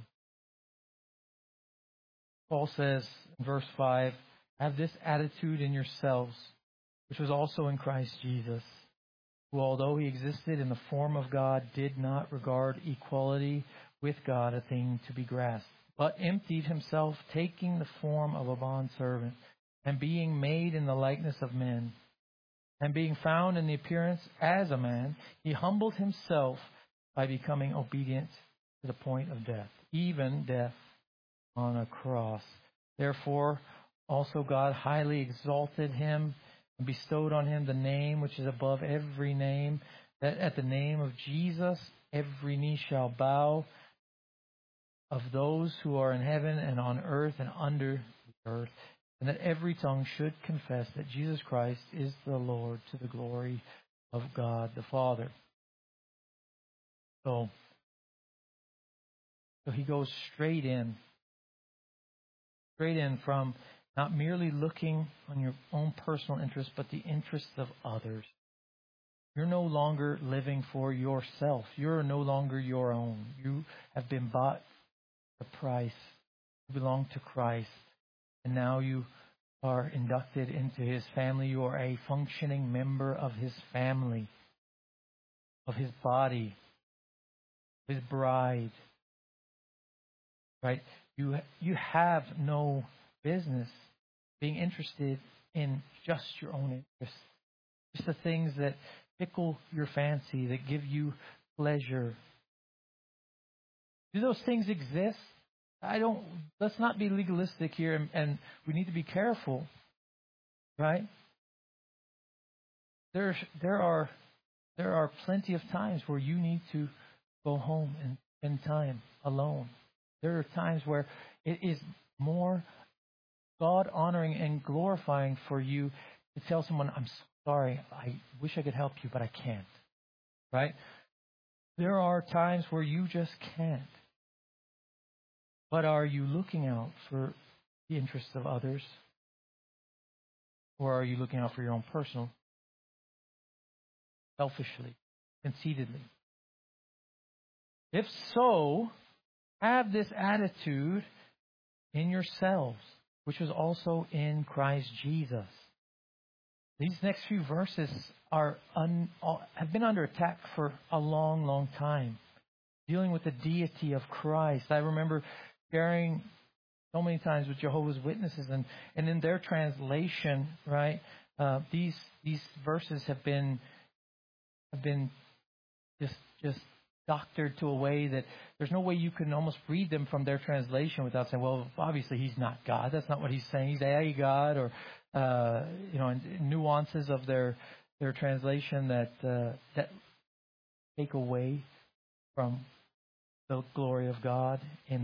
Paul says in verse 5, have this attitude in yourselves, which was also in Christ Jesus, who, although he existed in the form of God, did not regard equality with God a thing to be grasped, but emptied himself, taking the form of a bondservant, and being made in the likeness of men. And being found in the appearance as a man, he humbled himself by becoming obedient to the point of death, even death on a cross. Therefore, also God highly exalted him and bestowed on him the name which is above every name, that at the name of Jesus every knee shall bow, of those who are in heaven and on earth and under the earth, and that every tongue should confess that Jesus Christ is the Lord, to the glory of God the Father. So he goes straight in from not merely looking on your own personal interests, but the interests of others. You're no longer living for yourself. You're no longer your own. You have been bought the price. You belong to Christ. And now you are inducted into his family. You are a functioning member of his family, of his body, his bride. Right? You have no business being interested in just your own interests. Just the things that tickle your fancy, that give you pleasure. Do those things exist? Let's not be legalistic here, and we need to be careful, right? There are plenty of times where you need to go home and spend time alone. There are times where it is more God honoring and glorifying for you to tell someone, I'm sorry, I wish I could help you, but I can't, right? There are times where you just can't. But are you looking out for the interests of others? Or are you looking out for your own personal, selfishly, conceitedly? If so, have this attitude in yourselves, which was also in Christ Jesus. These next few verses have been under attack for a long, long time, dealing with the deity of Christ. I remember sharing so many times with Jehovah's Witnesses, and in their translation, right, these verses have been just doctored to a way that there's no way you can almost read them from their translation without saying, well, obviously he's not God. That's not what he's saying. He's a God, or nuances of their translation that take away from the glory of God in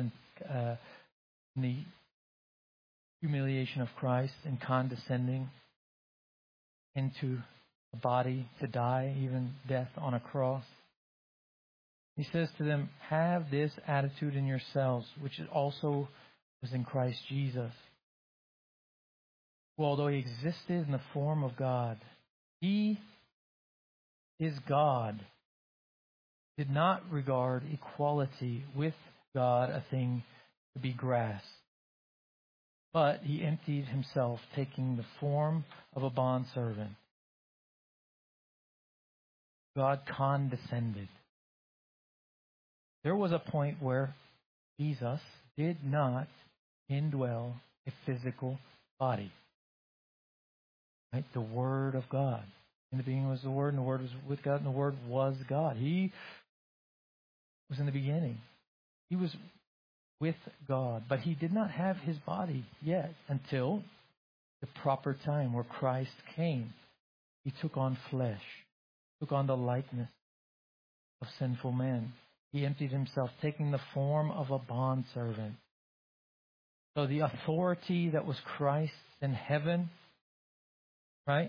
the humiliation of Christ and condescending into a body to die, even death on a cross. He says to them, have this attitude in yourselves, which also was in Christ Jesus, who, although he existed in the form of God, he is God, did not regard equality with God a thing to be grasped, but he emptied himself, taking the form of a bondservant. God condescended. There was a point where Jesus did not indwell a physical body. Right? The Word of God. In the beginning was the Word, and the Word was with God, and the Word was God. He was in the beginning. He was with God, but he did not have his body yet until the proper time where Christ came. He took on flesh, took on the likeness of sinful men. He emptied himself, taking the form of a bondservant. So the authority that was Christ's in heaven, right?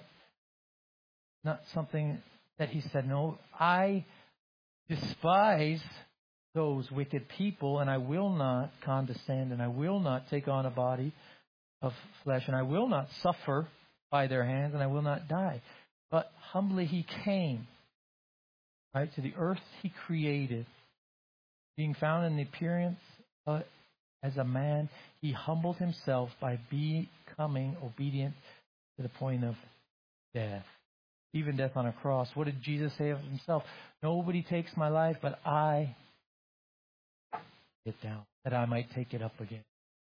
Not something that he said, no, I despise those wicked people, and I will not condescend, and I will not take on a body of flesh, and I will not suffer by their hands, and I will not die. But humbly he came, right, to the earth he created. Being found in the appearance as a man, he humbled himself by becoming obedient to the point of death, even death on a cross. What did Jesus say of himself? Nobody takes my life, but I get down, that I might take it up again.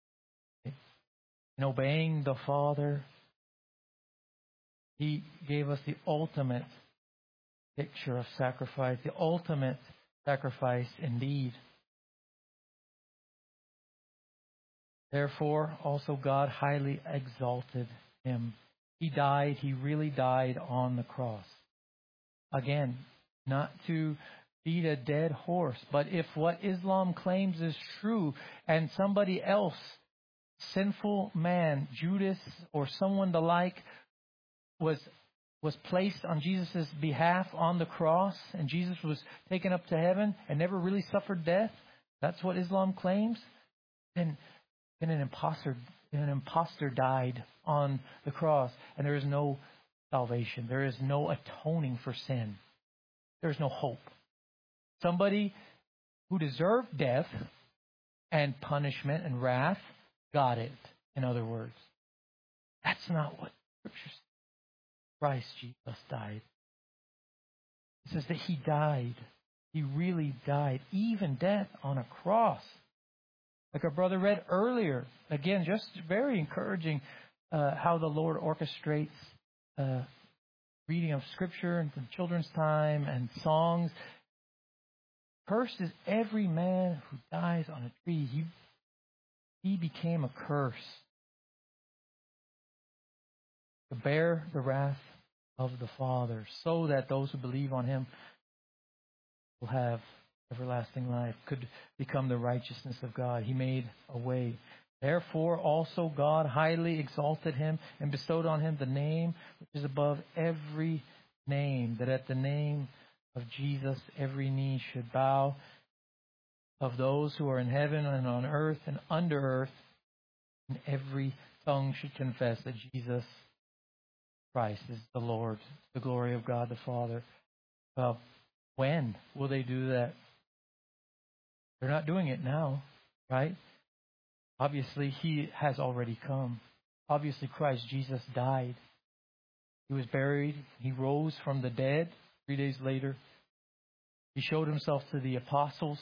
In obeying the Father, he gave us the ultimate picture of sacrifice, the ultimate sacrifice indeed. Therefore, also God highly exalted him. He died, he really died on the cross. Again, not to beat a dead horse, but if what Islam claims is true and somebody else, sinful man, Judas or someone the like, was placed on Jesus' behalf on the cross, and Jesus was taken up to heaven and never really suffered death, that's what Islam claims, then an imposter died on the cross, and there is no salvation. There is no atoning for sin. There is no hope. Somebody who deserved death and punishment and wrath got it, in other words. That's not what Scripture says. Christ Jesus died. It says that he died. He really died. Even death on a cross. Like our brother read earlier. Again, just very encouraging how the Lord orchestrates reading of Scripture and from children's time and songs. Cursed is every man who dies on a tree. He became a curse to bear the wrath of the Father, so that those who believe on him will have everlasting life, could become the righteousness of God. He made a way. Therefore also God highly exalted him and bestowed on him the name which is above every name, that at the name of Jesus every knee should bow, of those who are in heaven and on earth and under earth, and every tongue should confess that Jesus Christ is the Lord, the glory of God the Father. Well, when will they do that? They're not doing it now, right? Obviously, he has already come. Obviously, Christ Jesus died. He was buried. He rose from the dead 3 days later. He showed himself to the apostles.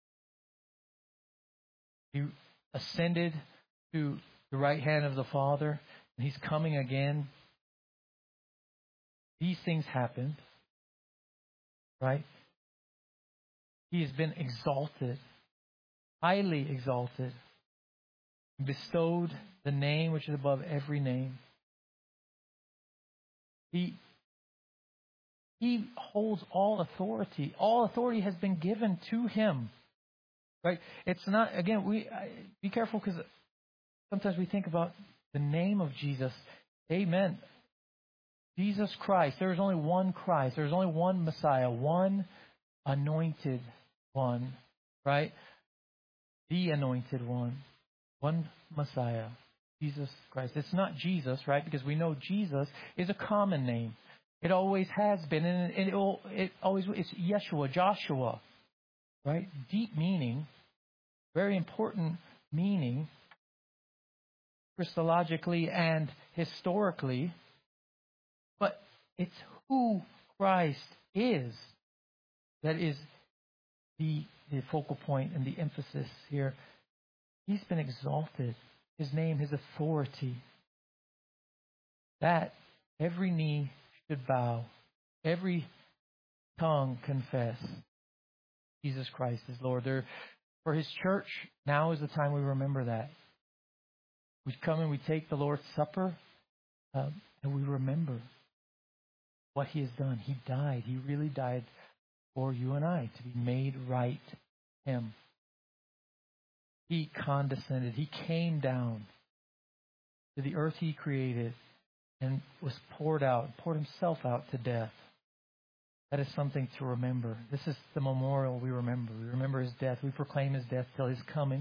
He ascended to the right hand of the Father, and he's coming again. These things happened, right? He has been exalted, highly exalted, bestowed the name which is above every name. He holds all authority. All authority has been given to him. Right? It's not, again, be careful, because sometimes we think about the name of Jesus. Amen. Jesus Christ. There is only one Christ. There is only one Messiah. One anointed one. Right? The anointed one. One Messiah. Jesus Christ. It's not Jesus, right? Because we know Jesus is a common name. It always has been, and it's Yeshua, Joshua, right? Deep meaning, very important meaning, Christologically and historically, but it's who Christ is that is the focal point and the emphasis here. He's been exalted. His name, his authority, that every knee should bow, every tongue confess Jesus Christ is Lord. For his church, now is the time we remember that. We come and we take the Lord's Supper, and we remember what he has done. He died. He really died for you and I to be made right with him. He condescended. He came down to the earth he created and was poured himself out to death. That is something to remember. This is the memorial we remember. We remember his death. We proclaim his death till his coming.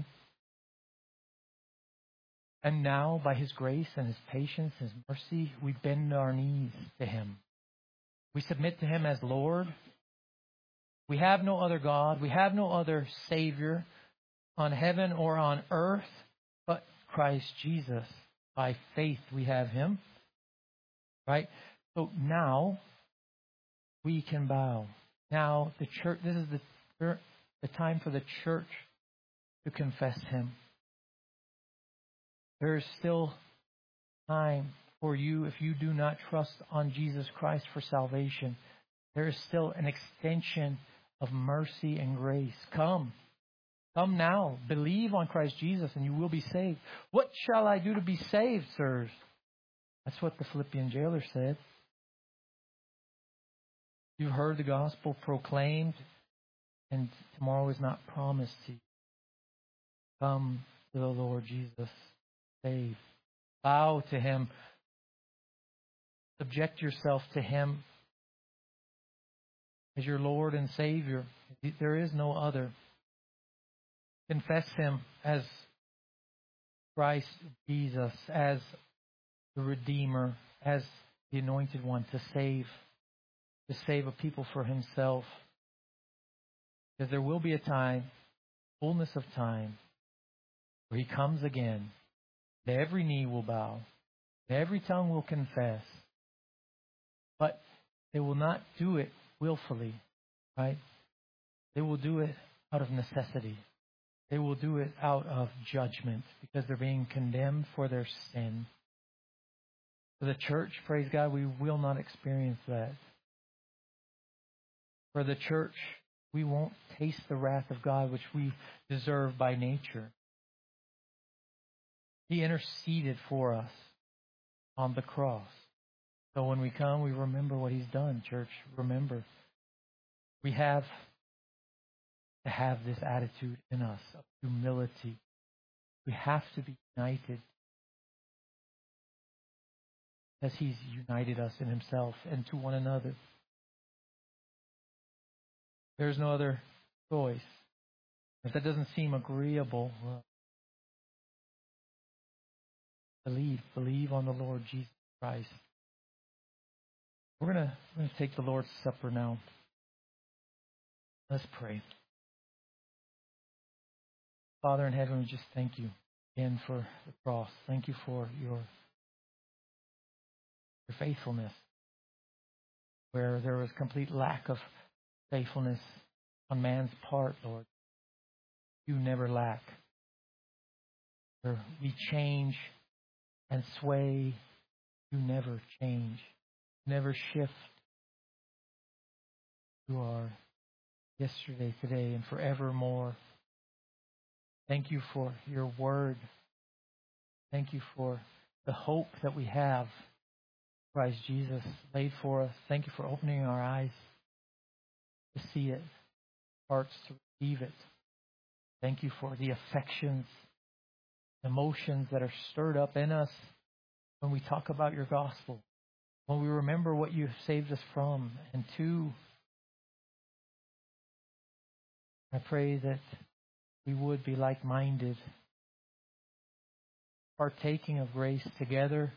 And now, by his grace and his patience, his mercy, we bend our knees to him. We submit to him as Lord. We have no other God. We have no other Savior on heaven or on earth but Christ Jesus. By faith we have him. Right? So now we can bow. Now the church, this is the time for the church to confess him. There is still time for you if you do not trust on Jesus Christ for salvation. There is still an extension of mercy and grace. Come. Come now. Believe on Christ Jesus and you will be saved. What shall I do to be saved, sirs? That's what the Philippian jailer said. You've heard the gospel proclaimed, and tomorrow is not promised to you. Come to the Lord Jesus. Save. Bow to him. Subject yourself to him as your Lord and Savior. There is no other. Confess him as Christ Jesus, as the Redeemer, as the Anointed One to save a people for himself. Because there will be a time, fullness of time, where he comes again. Every knee will bow. Every tongue will confess. But they will not do it willfully, right? They will do it out of necessity. They will do it out of judgment because they're being condemned for their sin. For the church, praise God, we will not experience that. For the church, we won't taste the wrath of God, which we deserve by nature. He interceded for us on the cross. So when we come, we remember what he's done, church. Remember. We have to have this attitude in us of humility. We have to be united as he's united us in himself and to one another. There's no other choice. If that doesn't seem agreeable, well, believe on the Lord Jesus Christ. We're going to take the Lord's Supper now. Let's pray. Father in heaven, we just thank you again for the cross. Thank you for your faithfulness. Where there was complete lack of faithfulness on man's part, Lord, you never lack. Where we change and sway, you never change, never shift. You are yesterday, today, and forevermore. Thank you for your word. Thank you for the hope that we have. Christ Jesus laid for us. Thank you for opening our eyes to see it, hearts to receive it. Thank you for the affections, emotions that are stirred up in us when we talk about your gospel, when we remember what you've saved us from. And two, I pray that we would be like-minded, partaking of grace together.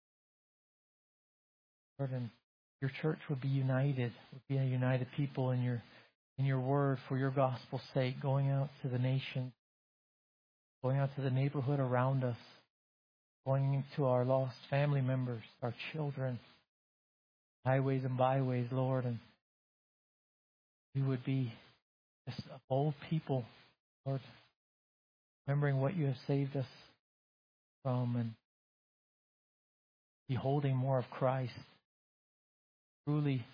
Lord, and your church would be united, would be a united people in your word for your gospel's sake, going out to the nation, going out to the neighborhood around us, going into our lost family members, our children, highways and byways, Lord, and we would be just a bold people, Lord, remembering what you have saved us from and beholding more of Christ, truly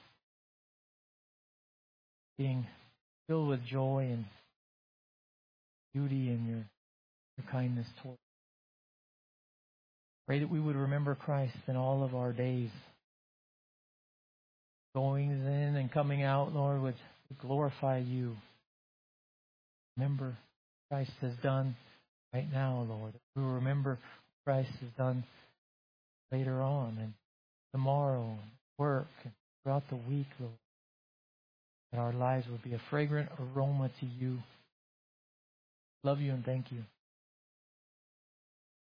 being filled with joy and beauty in your kindness toward us. Pray that we would remember Christ in all of our days, goings in and coming out, Lord, would glorify you. Remember Christ has done right now, Lord. We will remember what Christ has done later on and tomorrow, and work, and throughout the week, Lord. that our lives would be a fragrant aroma to you. Love you and thank you.